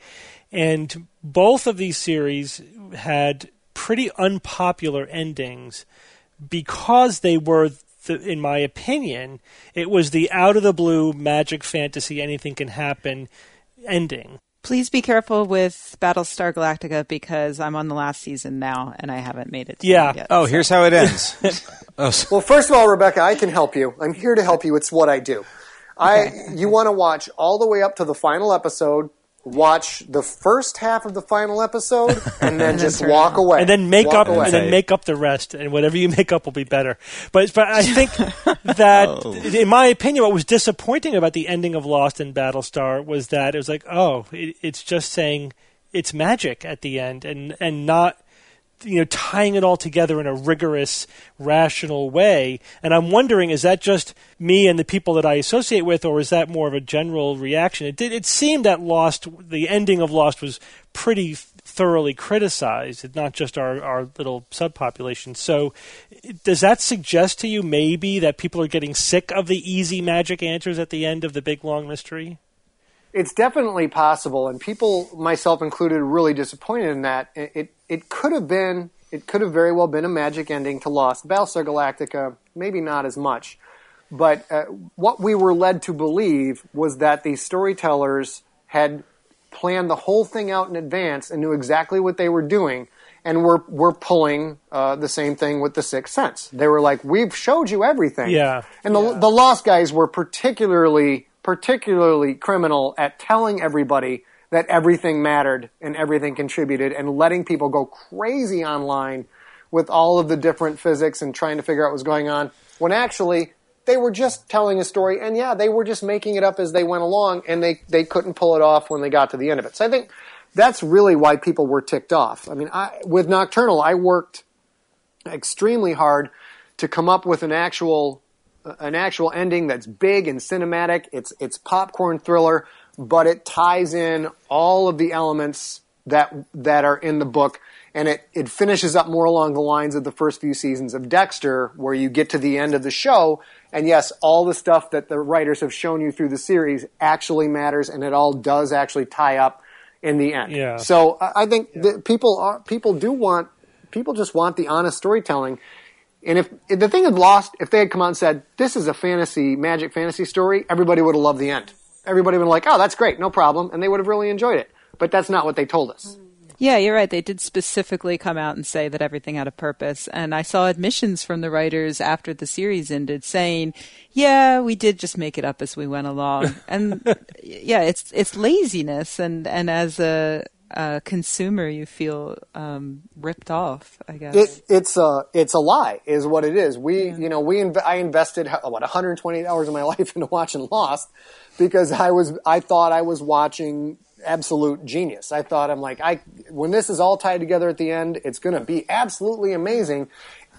and both of these series had pretty unpopular endings because they were, in my opinion, it was the out-of-the-blue magic fantasy, anything can happen ending. Please be careful with Battlestar Galactica, because I'm on the last season now, and I haven't made it to yeah. it yet. Oh, so. Here's how it ends. oh, so- Well, first of all, Rebecca, I can help you. I'm here to help you. It's what I do. I Okay. You want to watch all the way up to the final episode, watch the first half of the final episode, and then And then just turn walk it away. And then make Walk up, away. and then make up the rest, and whatever you make up will be better. But but I think that, Oh. in my opinion, what was disappointing about the ending of Lost and Battlestar was that it was like, oh, it, it's just saying it's magic at the end, and and not you know tying it all together in a rigorous, rational way. And I'm wondering, is that just me and the people that I associate with, or is that more of a general reaction? It did. It seemed that Lost, the ending of Lost, was pretty thoroughly criticized, not just our, our little subpopulation. So does that suggest to you maybe that people are getting sick of the easy magic answers at the end of the big long mystery? It's definitely possible, and people, myself included, are really disappointed in that. It, it it could have been, it could have very well been a magic ending to Lost. Battlestar Galactica, maybe not as much. But uh, what we were led to believe was that the storytellers had planned the whole thing out in advance and knew exactly what they were doing, and were were pulling uh, the same thing with The Sixth Sense. They were like, we've showed you everything. Yeah. And the, the Lost guys were particularly... particularly criminal at telling everybody that everything mattered and everything contributed, and letting people go crazy online with all of the different physics and trying to figure out what was going on, when actually they were just telling a story, and yeah, they were just making it up as they went along, and they, they couldn't pull it off when they got to the end of it. So I think that's really why people were ticked off. I mean, I, with Nocturnal, I worked extremely hard to come up with an actual an actual ending that's big and cinematic. It's it's popcorn thriller, but it ties in all of the elements that that are in the book, and it, it finishes up more along the lines of the first few seasons of Dexter, where you get to the end of the show, and yes, all the stuff that the writers have shown you through the series actually matters, and it all does actually tie up in the end. Yeah. So I, I think yeah. that people are people do want people just want the honest storytelling. And if, if the thing had Lost, if they had come out and said, this is a fantasy, magic fantasy story, everybody would have loved the end. Everybody would have been like, oh, that's great, no problem, and they would have really enjoyed it. But that's not what they told us. Yeah, you're right. They did specifically come out and say that everything had a purpose. And I saw admissions from the writers after the series ended saying, yeah, we did just make it up as we went along. And yeah, it's it's laziness. And, and as a... Uh, consumer, you feel um, ripped off, I guess. It, it's a it's a lie, is what it is. We, yeah. you know, we inv- I invested what one hundred twenty hours of my life into watching Lost because I was I thought I was watching absolute genius. I thought I'm like I when this is all tied together at the end, it's going to be absolutely amazing.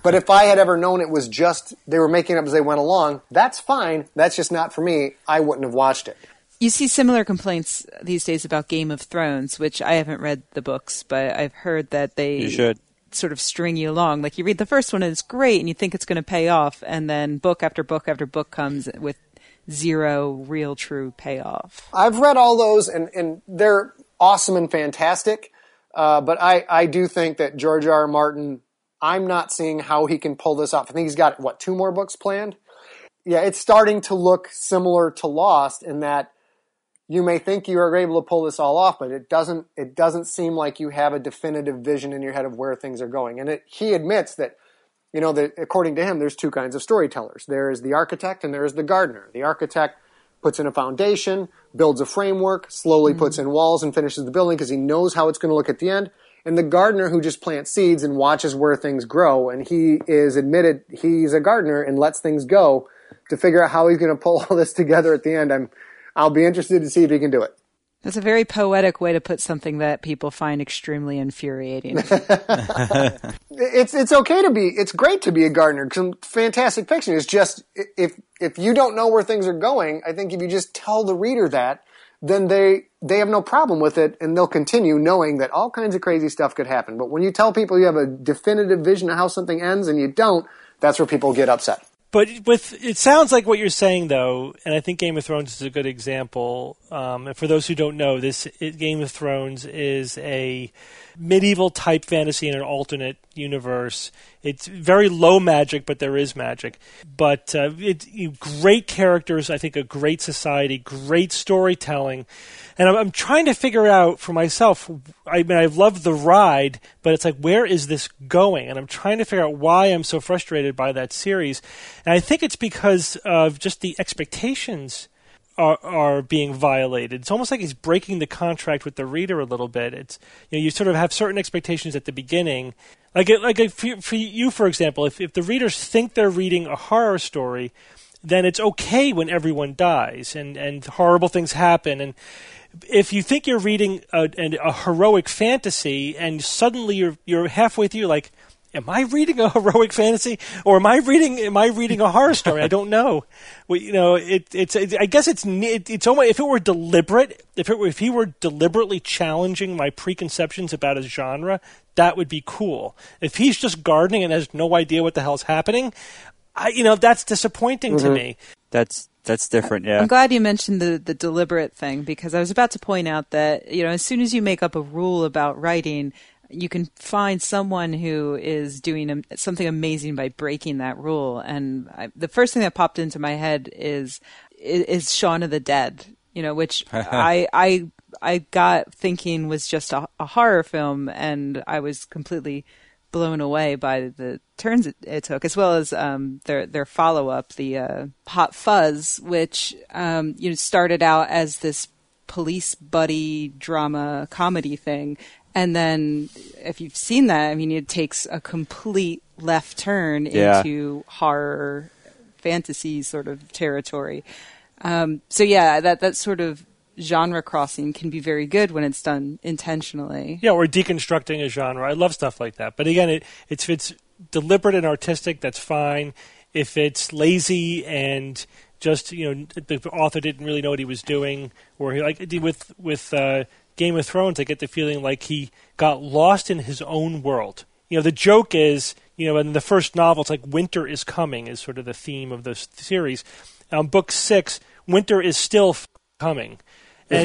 But if I had ever known it was just they were making it up as they went along, that's fine. That's just not for me. I wouldn't have watched it. You see similar complaints these days about Game of Thrones, which I haven't read the books, but I've heard that they You should. sort of string you along. Like you read the first one and it's great and you think it's going to pay off, and then book after book after book comes with zero real true payoff. I've read all those, and, and they're awesome and fantastic, uh, but I, I do think that George R. R. Martin, I'm not seeing how he can pull this off. I think he's got, what, two more books planned? Yeah, it's starting to look similar to Lost in that you may think you are able to pull this all off, but it doesn't it doesn't seem like you have a definitive vision in your head of where things are going. And it, he admits that, you know, that according to him, there's two kinds of storytellers. There is the architect and there is the gardener. The architect puts in a foundation, builds a framework, slowly mm-hmm. puts in walls and finishes the building because he knows how it's going to look at the end. And the gardener who just plants seeds and watches where things grow, and he is admitted he's a gardener and lets things go to figure out how he's going to pull all this together at the end. I'm I'll be interested to see if he can do it. That's a very poetic way to put something that people find extremely infuriating. it's it's okay to be, it's great to be a gardener. Some fantastic fiction is just, if if you don't know where things are going, I think if you just tell the reader that, then they they have no problem with it, and they'll continue knowing that all kinds of crazy stuff could happen. But when you tell people you have a definitive vision of how something ends and you don't, that's where people get upset. But with it sounds like what you're saying, though, and I think Game of Thrones is a good example. Um, and for those who don't know, this it, Game of Thrones is a medieval type fantasy in an alternate universe. It's very low magic, but there is magic. But uh, it, you, great characters, I think a great society, great storytelling. And I'm, I'm trying to figure out for myself, I mean, I've loved the ride, but it's like, where is this going? And I'm trying to figure out why I'm so frustrated by that series. And I think it's because of just the expectations are, are being violated. It's almost like he's breaking the contract with the reader a little bit. It's, you know, you sort of have certain expectations at the beginning. Like, like for you, for example, if, if the readers think they're reading a horror story, then it's okay when everyone dies and, and horrible things happen. And if you think you're reading a, a heroic fantasy and suddenly you're you're halfway through, like, am I reading a heroic fantasy or am I reading am I reading a horror story? I don't know. Well, you know, it, it's it, I guess it's it, it's almost, if it were deliberate, if it were, if he were deliberately challenging my preconceptions about his genre, that would be cool. If he's just gardening and has no idea what the hell's happening, I, you know, that's disappointing mm-hmm. to me. That's that's different, yeah. I'm glad you mentioned the, the deliberate thing, because I was about to point out that, you know, as soon as you make up a rule about writing, you can find someone who is doing a, something amazing by breaking that rule. And I, the first thing that popped into my head is is, is Shaun of the Dead, you know, which I I I got thinking was just a, a horror film, and I was completely blown away by the turns it, it took, as well as um, their their follow up, the uh, Hot Fuzz, which um, you know started out as this police buddy drama comedy thing, and then if you've seen that, I mean, it takes a complete left turn yeah. into horror fantasy sort of territory. Um, so yeah, that that sort of genre crossing can be very good when it's done intentionally. Yeah, or deconstructing a genre. I love stuff like that. But again, it, it's, if it's deliberate and artistic, that's fine. If it's lazy and just, you know, the author didn't really know what he was doing, or he, like with with uh, Game of Thrones, I get the feeling like he got lost in his own world. You know, the joke is, you know, in the first novel, it's like winter is coming is sort of the theme of the series. Um, book six, winter is still f- coming. And,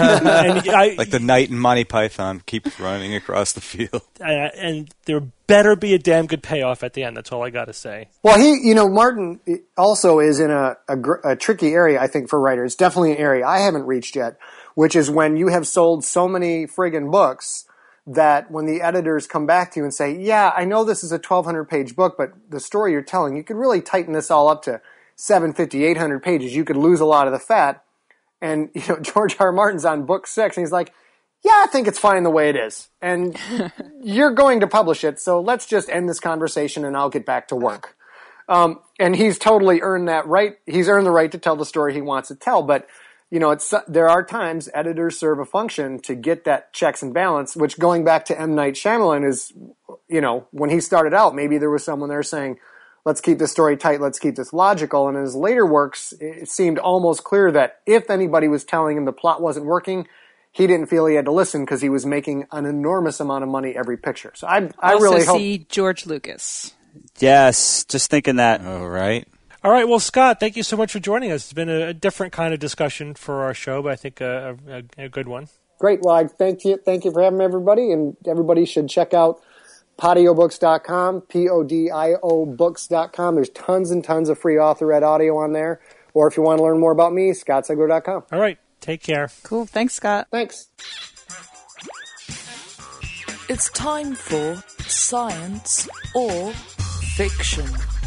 and I, like the knight in Monty Python keeps running across the field. Uh, and there better be a damn good payoff at the end. That's all I got to say. Well, he, you know, Martin also is in a, a, a tricky area, I think, for writers. Definitely an area I haven't reached yet, which is when you have sold so many friggin' books that when the editors come back to you and say, yeah, I know this is a twelve hundred page book, but the story you're telling, you could really tighten this all up to seven fifty, eight hundred pages. You could lose a lot of the fat. And, you know, George R. R. Martin's on book six, and he's like, yeah, I think it's fine the way it is. And you're going to publish it, so let's just end this conversation and I'll get back to work. Um, and he's totally earned that right. He's earned the right to tell the story he wants to tell. But, you know, it's, there are times editors serve a function to get that checks and balance, which going back to M. Night Shyamalan is you know, when he started out, maybe there was someone there saying, let's keep this story tight, let's keep this logical. And in his later works, it seemed almost clear that if anybody was telling him the plot wasn't working, he didn't feel he had to listen because he was making an enormous amount of money every picture. So I, I also really hope. see George Lucas. Yes, just thinking that. All right. All right. Well, Scott, thank you so much for joining us. It's been a, a different kind of discussion for our show, but I think a, a, a good one. Great. Well, I thank you. Thank you for having everybody, and everybody should check out podio books dot com, P O D I O books dot com. There's tons and tons of free author-read audio on there. Or if you want to learn more about me, scott sigler dot com. All right. Take care. Cool. Thanks, Scott. Thanks. It's time for Science or Fiction.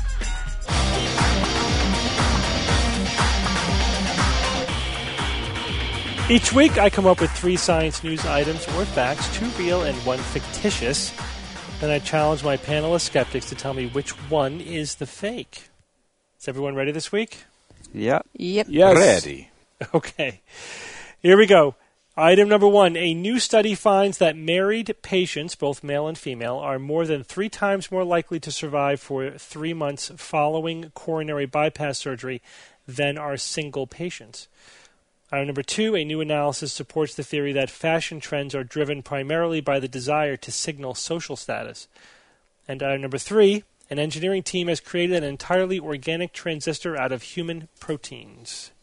Each week, I come up with three science news items or facts, two real and one fictitious. Then I challenge my panel of skeptics to tell me which one is the fake. Is everyone ready this week? Yep. Yep. Yes. Ready. Okay. Here we go. Item number one. A new study finds that married patients, both male and female, are more than three times more likely to survive for three months following coronary bypass surgery than are single patients. Item number two. A new analysis supports the theory that fashion trends are driven primarily by the desire to signal social status. And item number three. An engineering team has created an entirely organic transistor out of human proteins.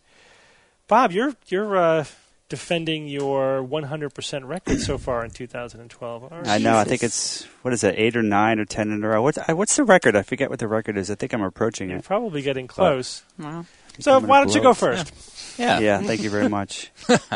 Bob, you're you're uh, defending your one hundred percent record so far in two thousand twelve. Right. I know. I think it's, what is it, eight or nine or ten in a row. What's, I- what's the record? I forget what the record is. I think I'm approaching You're it. probably getting close. Wow. So I'm gonna why don't you blow. go first? Yeah. Yeah, thank you very much.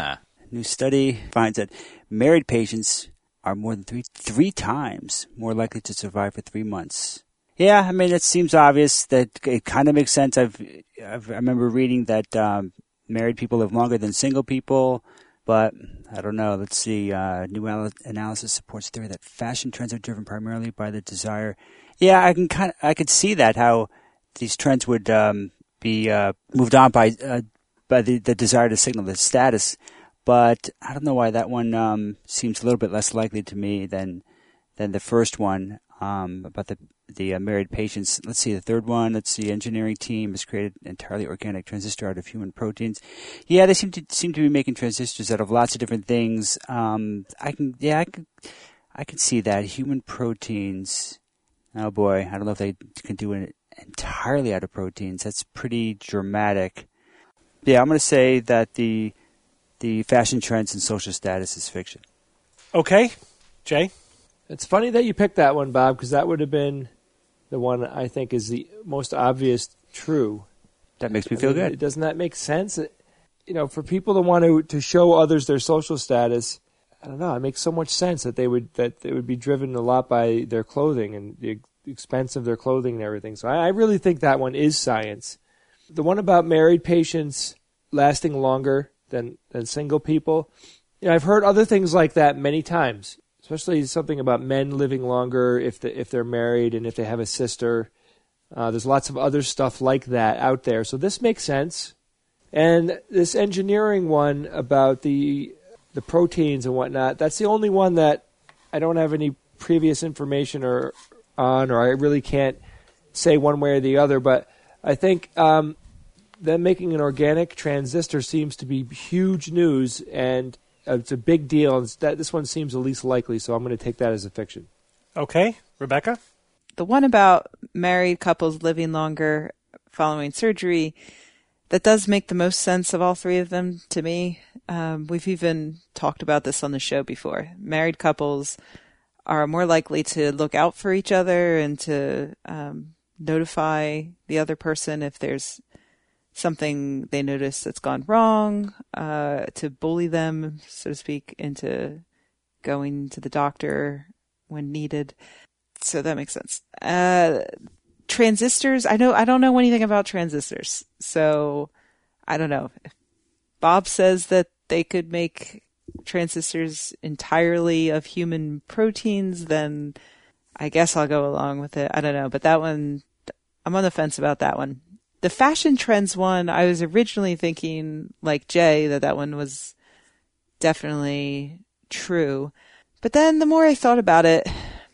New study finds that married patients are more than three three times more likely to survive for three months. Yeah, I mean, it seems obvious. That it kind of makes sense. I've, I've I remember reading that um, married people live longer than single people, but I don't know. Let's see. Uh, new al- analysis supports the theory that fashion trends are driven primarily by the desire. Yeah, I can kind of I could see that, how these trends would um, be uh, moved on by uh, by the, the desire to signal the status. But I don't know why that one um, seems a little bit less likely to me than than the first one um, about the the uh, married patients. Let's see, the third one. Let's see, engineering team has created an entirely organic transistor out of human proteins. Yeah, they seem to seem to be making transistors out of lots of different things. Um, I can, yeah, I can, I can see that human proteins. Oh boy, I don't know if they can do it entirely out of proteins. That's pretty dramatic. Yeah, I'm going to say that the the fashion trends and social status is fiction. Okay. Jay? It's funny that you picked that one, Bob, because that would have been the one I think is the most obvious true. That makes me I feel mean, good. Doesn't that make sense? It, you know, for people to want to, to show others their social status, I don't know, it makes so much sense that they would that they would be driven a lot by their clothing and the expense of their clothing and everything. So I, I really think that one is science. The one about married patients lasting longer than, than single people, you know, I've heard other things like that many times. Especially something about men living longer if the, if they're married and if they have a sister. Uh, there's lots of other stuff like that out there. So this makes sense. And this engineering one about the the proteins and whatnot, that's the only one that I don't have any previous information or on, or I really can't say one way or the other. But I think um, them making an organic transistor seems to be huge news, and it's a big deal. And that, this one seems the least likely, so I'm going to take that as a fiction. Okay. Rebecca? The one about married couples living longer following surgery, that does make the most sense of all three of them to me. Um, we've even talked about this on the show before. Married couples are more likely to look out for each other and to um, notify the other person if there's something they notice that's gone wrong, uh, to bully them, so to speak, into going to the doctor when needed. So that makes sense. Uh, transistors, I know, I don't know anything about transistors, so I don't know. If Bob says that they could make transistors entirely of human proteins, then I guess I'll go along with it. I don't know, but that one, I'm on the fence about that one. The fashion trends one, I was originally thinking, like Jay, that that one was definitely true. But then the more I thought about it,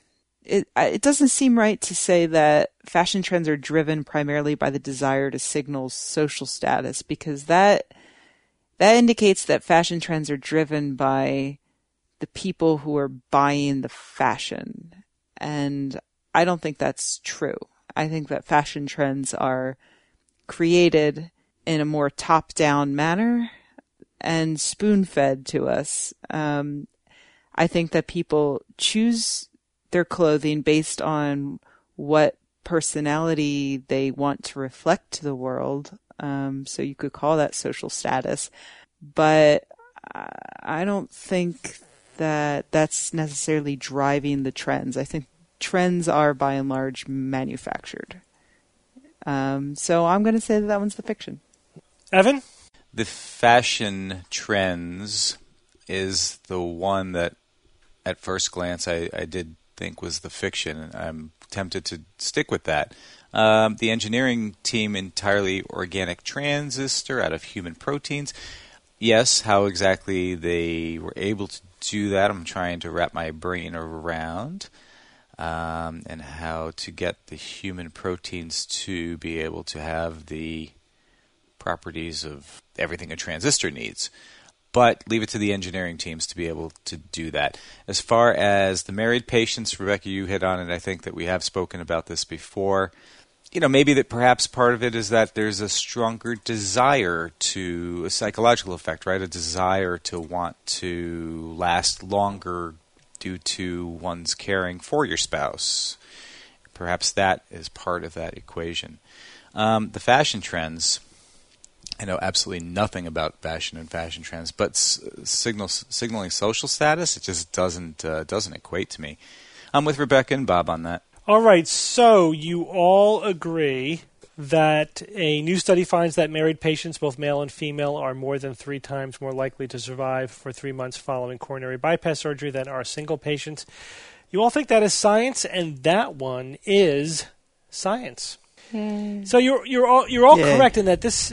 it it doesn't seem right to say that fashion trends are driven primarily by the desire to signal social status, because that that indicates that fashion trends are driven by the people who are buying the fashion. And I don't think that's true. I think that fashion trends are created in a more top-down manner and spoon-fed to us. Um, I think that people choose their clothing based on what personality they want to reflect to the world. Um, so you could call that social status. But I don't think that that's necessarily driving the trends. I think trends are by and large manufactured. Um, so I'm going to say that that one's the fiction. Evan? The fashion trends is the one that at first glance I, I did think was the fiction, and I'm tempted to stick with that. Um, the engineering team, entirely organic transistor out of human proteins. Yes, how exactly they were able to do that, I'm trying to wrap my brain around, um, and how to get the human proteins to be able to have the properties of everything a transistor needs. But leave it to the engineering teams to be able to do that. As far as the married patients, Rebecca, you hit on it. I think that we have spoken about this before. You know, maybe that perhaps part of it is that there's a stronger desire to, a psychological effect, right? A desire to want to last longer due to one's caring for your spouse. Perhaps that is part of that equation. Um, the fashion trends, I know absolutely nothing about fashion and fashion trends, but s- signal, signaling social status, it just doesn't uh, doesn't equate to me. I'm with Rebecca and Bob on that. All right, so you all agree that a new study finds that married patients, both male and female, are more than three times more likely to survive for three months following coronary bypass surgery than are single patients. You all think that is science, and that one is science. Yay. So you're you're all you're all Yay. correct in that this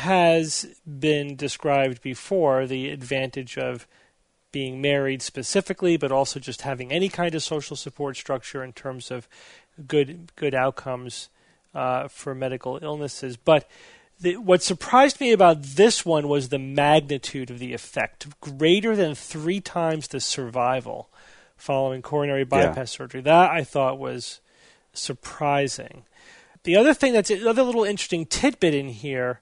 has been described before, the advantage of being married specifically, but also just having any kind of social support structure in terms of good good outcomes uh, for medical illnesses. But the, what surprised me about this one was the magnitude of the effect, greater than three times the survival following coronary bypass Yeah. surgery. That I thought was surprising. The other thing that's another little interesting tidbit in here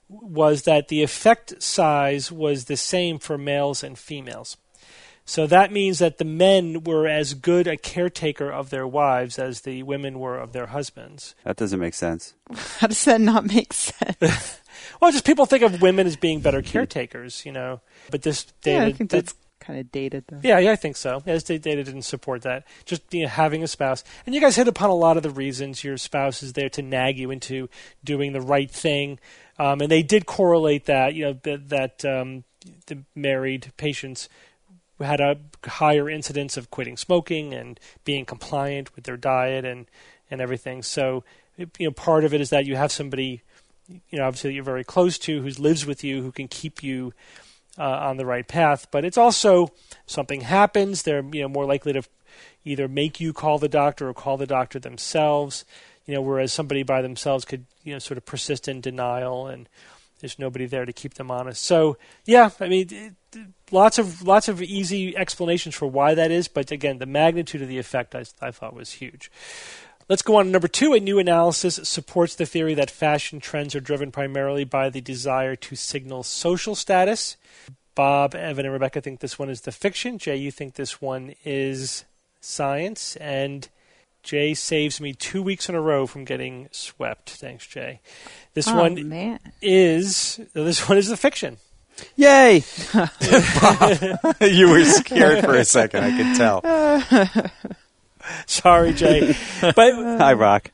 was that the effect size was the same for males and females. So that means that the men were as good a caretaker of their wives as the women were of their husbands. That doesn't make sense. How does that not make sense? Well, just people think of women as being better caretakers, you know. But this data, Yeah, I think that- that's kind of dated, though. Yeah, yeah, I think so. Yeah, this data didn't support that. Just, you know, having a spouse. And you guys hit upon a lot of the reasons your spouse is there to nag you into doing the right thing. Um, and they did correlate that, you know, that, that um, the married patients had a higher incidence of quitting smoking and being compliant with their diet and, and everything. So, you know, part of it is that you have somebody, you know, obviously that you're very close to, who lives with you, who can keep you Uh, on the right path. But it's also, something happens, they're, you know, more likely to either make you call the doctor or call the doctor themselves, you know, whereas somebody by themselves could, you know, sort of persist in denial and there's nobody there to keep them honest. So, yeah, I mean, it, lots of lots of easy explanations for why that is, but again, the magnitude of the effect I, I thought was huge. Let's go on to number two. A new analysis supports the theory that fashion trends are driven primarily by the desire to signal social status. Bob, Evan, and Rebecca think this one is the fiction. Jay, you think this one is science. And Jay saves me two weeks in a row from getting swept. Thanks, Jay. This Oh, one man. is this one is the fiction. Yay! You were scared for a second, I could tell. Sorry, Jay. But Hi, Rock.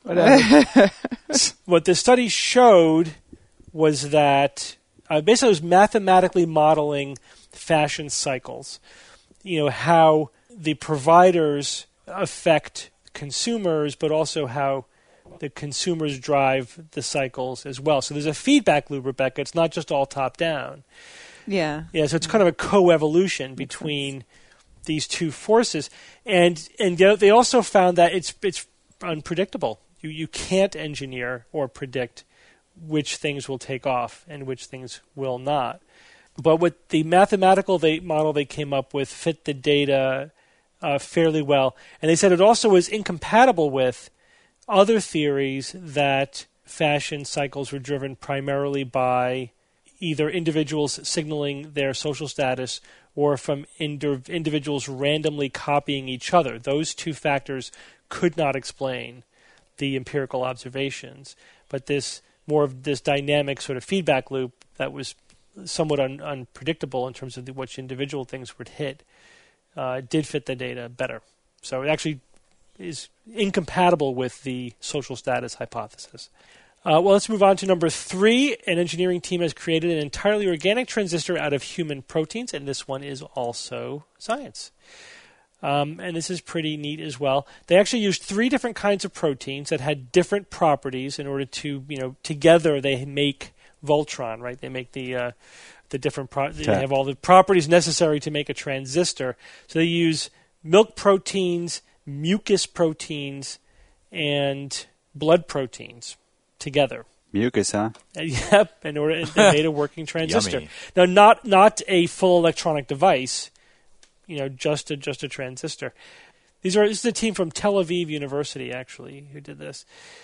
what the study showed was that uh, basically it was mathematically modeling fashion cycles. You know, how the providers affect consumers, but also how the consumers drive the cycles as well. So there's a feedback loop, Rebecca. It's not just all top down. Yeah. Yeah, so it's kind of a co-evolution between these two forces, and and they also found that it's it's unpredictable. You you can't engineer or predict which things will take off and which things will not. But with the mathematical they, model they came up with fit the data uh, fairly well, and they said it also was incompatible with other theories that fashion cycles were driven primarily by either individuals signaling their social status or from ind- individuals randomly copying each other. Those two factors could not explain the empirical observations, but this more of this dynamic sort of feedback loop that was somewhat un- unpredictable in terms of the, which individual things would hit uh, did fit the data better. So it actually is incompatible with the social status hypothesis. Uh, well, let's move on to number three. An engineering team has created an entirely organic transistor out of human proteins, and this one is also science. Um, and this is pretty neat as well. They actually used three different kinds of proteins that had different properties in order to, you know, together they make Voltron, right? They make the uh, the different pro- they have all the properties necessary to make a transistor. So they use milk proteins, mucus proteins, and blood proteins together. Mucus, huh? Uh, yep, in order they made a working transistor. Yummy. Now, not not a full electronic device, you know, just a just a transistor. These are this is a team from Tel Aviv University actually who did this.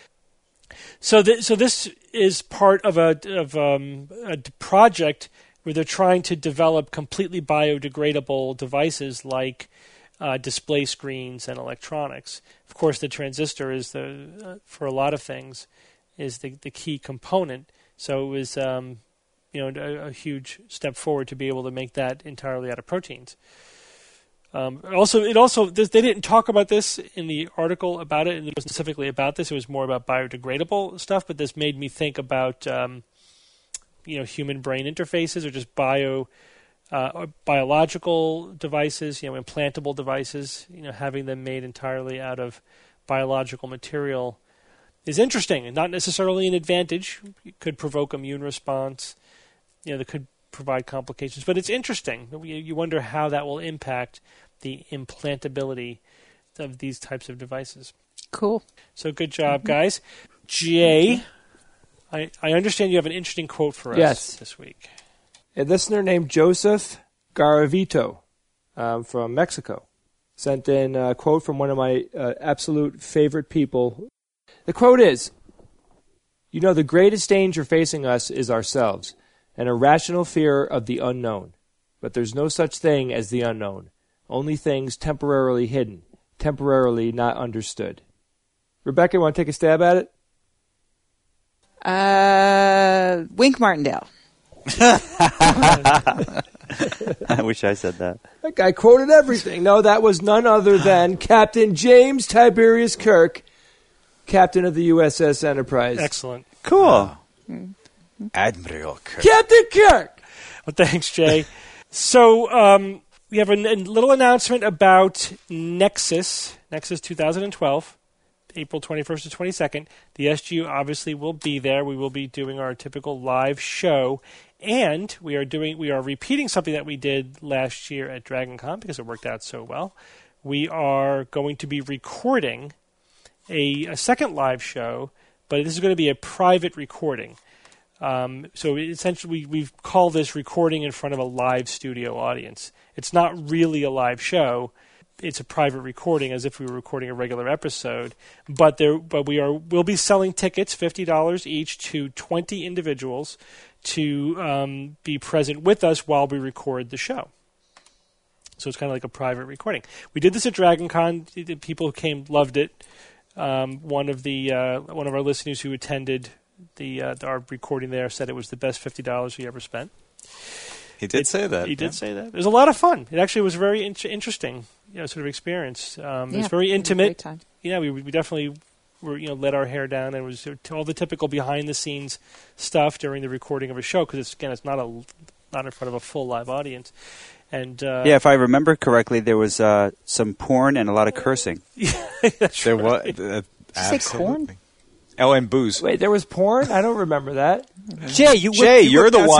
So, th- so this is part of a of um, a project where they're trying to develop completely biodegradable devices like uh, display screens and electronics. Of course, the transistor is the uh, for a lot of things is the the key component. So it was um, you know a, a huge step forward to be able to make that entirely out of proteins. Um, also, it also this, they didn't talk about this in the article about it, and it wasn't specifically about this. It was more about biodegradable stuff. But this made me think about um, you know human brain interfaces or just bio uh, or biological devices, you know, implantable devices. You know, having them made entirely out of biological material is interesting and not necessarily an advantage. It could provoke immune response. You know, that could provide complications, but it's interesting. You wonder how that will impact the implantability of these types of devices. Cool. So good job, mm-hmm. guys. Jay, I, I understand you have an interesting quote for us yes. this week. A listener named Joseph Garavito um, from Mexico sent in a quote from one of my uh, absolute favorite people. The quote is, "You know, the greatest danger facing us is ourselves. An irrational fear of the unknown. But there's no such thing as the unknown. Only things temporarily hidden, temporarily not understood." Rebecca, want to take a stab at it? Uh, Wink Martindale. I wish I said that. That guy quoted everything. No, that was none other than Captain James Tiberius Kirk, captain of the U S S Enterprise. Excellent. Cool. Mm. Admiral Kirk. Captain Kirk! Well, thanks, Jay. So um, we have a, a little announcement about Nexus, Nexus twenty twelve, April twenty-first to twenty-second. The S G U obviously will be there. We will be doing our typical live show, and we are doing we are repeating something that we did last year at DragonCon because it worked out so well. We are going to be recording a, a second live show, but this is going to be a private recording. Um, so essentially, we, we call this recording in front of a live studio audience. It's not really a live show; it's a private recording, as if we were recording a regular episode. But there, but we are we'll be selling tickets, fifty dollars each, to twenty individuals to um, be present with us while we record the show. So it's kind of like a private recording. We did this at DragonCon. The people who came loved it. Um, one of the uh, one of our listeners who attended the uh, our recording there said it was the best fifty dollars he ever spent. He did it, say that. He did yeah. say that. It was a lot of fun. It actually was a very in- interesting, you know, sort of experience. Um, yeah, it was very intimate. It was a great time. Yeah, we we definitely were you know let our hair down, and it was all the typical behind the scenes stuff during the recording of a show because it's again it's not a not in front of a full live audience. And uh, yeah, if I remember correctly, there was uh, some porn and a lot of cursing. Yeah, that's there right. was uh, Did you say corn? Oh, and booze. Wait, there was porn? I don't remember that. Jay, you Jay, you you're the out one. Some,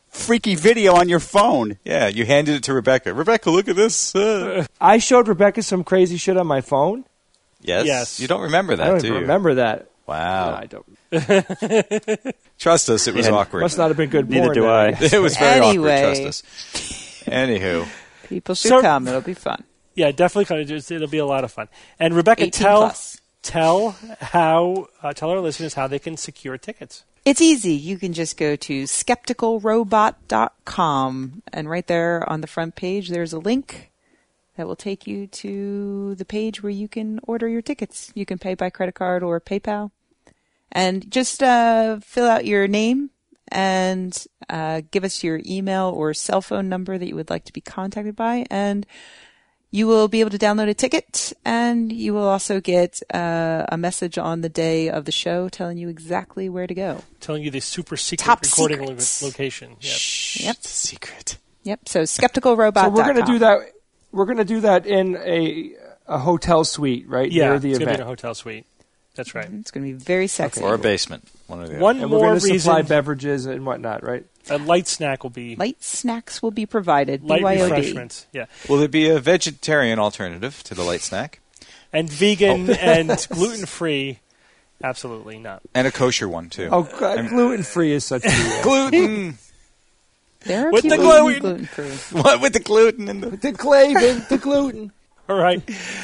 freaky video on your phone. Yeah, you handed it to Rebecca. Rebecca, look at this. Uh. I showed Rebecca some crazy shit on my phone. Yes. Yes. You don't remember that, I don't do even you? remember that. Wow. No, I don't. Trust us, it was Yeah. awkward. Must not have been good porn. Neither do then, I. guess. It was very Anyway. awkward, trust us. Anywho. People should So- come. It'll be fun. Yeah, definitely. Kind of just, it'll be a lot of fun. And Rebecca, eighteen tell plus. tell how uh, tell our listeners how they can secure tickets. It's easy. You can just go to skeptical robot dot com, and right there on the front page, there's a link that will take you to the page where you can order your tickets. You can pay by credit card or PayPal. And just uh, fill out your name and uh, give us your email or cell phone number that you would like to be contacted by, and you will be able to download a ticket, and you will also get uh, a message on the day of the show telling you exactly where to go. Telling you the super secret Top recording lo- secrets. location. Yep. Shh, Yep. it's a secret. Yep. So skeptical robot dot So com. we're going to do that. We're going to do that in a a hotel suite, right Yeah, near the it's going to be event. in a hotel suite. That's right. It's going to be very sexy. Or a basement. One or the other. One And we're more going to supply reason. beverages and whatnot, right? A light snack will be Light snacks will be provided. light B Y O D. refreshments. Yeah, Will there be a vegetarian alternative to the light snack? and vegan Oh. and gluten free. Absolutely not. And a kosher one, too. Oh, gluten free is such a gluten! There are With the people gluten. gluten free. What with the gluten and the... the clavin, the gluten. All right.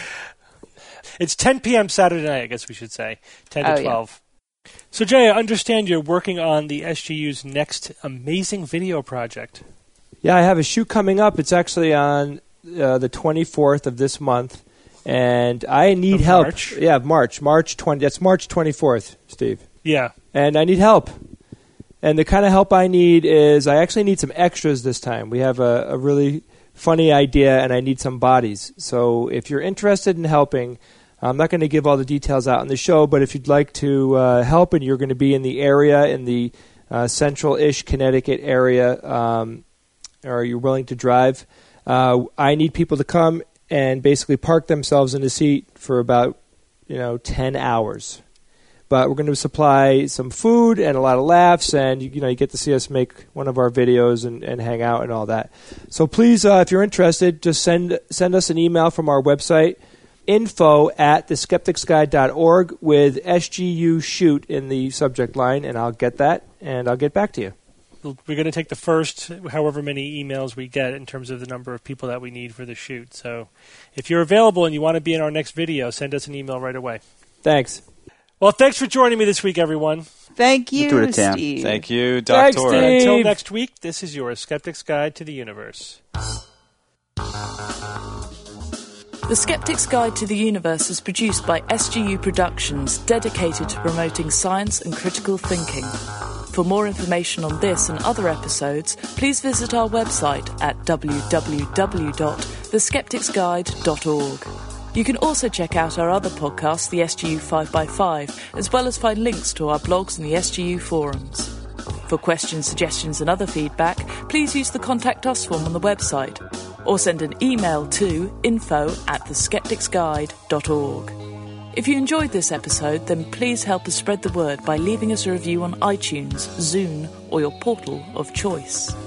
It's ten p.m. Saturday night, I guess we should say. ten to Oh, yeah. twelve. So, Jay, I understand you're working on the S G U's next amazing video project. Yeah, I have a shoot coming up. It's actually on uh, the twenty-fourth of this month, and I need Of help. March? Yeah, March, March twentieth. That's March twenty-fourth, Steve. Yeah. And I need help. And the kind of help I need is I actually need some extras this time. We have a, a really funny idea, and I need some bodies. So if you're interested in helping, I'm not going to give all the details out on the show, but if you'd like to uh, help and you're going to be in the area, in the uh, central-ish Connecticut area, um, or you're willing to drive, uh, I need people to come and basically park themselves in a seat for about, you know, ten hours. But we're going to supply some food and a lot of laughs, and you know you get to see us make one of our videos and, and hang out and all that. So please, uh, if you're interested, just send send us an email from our website, info at the skeptics guide dot org with S G U shoot in the subject line, and I'll get that, and I'll get back to you. We're going to take the first however many emails we get in terms of the number of people that we need for the shoot. So if you're available and you want to be in our next video, send us an email right away. Thanks. Well, thanks for joining me this week, everyone. Thank you, do it, Tam. Steve. Thank you, Thanks, Doctor. Steve. Until next week, this is your Skeptic's Guide to the Universe. The Skeptic's Guide to the Universe is produced by S G U Productions, dedicated to promoting science and critical thinking. For more information on this and other episodes, please visit our website at w w w dot the skeptics guide dot org. You can also check out our other podcast, the S G U five by five, as well as find links to our blogs and the S G U forums. For questions, suggestions and other feedback, please use the Contact Us form on the website, or send an email to info at the skeptics guide dot org. If you enjoyed this episode, then please help us spread the word by leaving us a review on iTunes, Zune, or your portal of choice.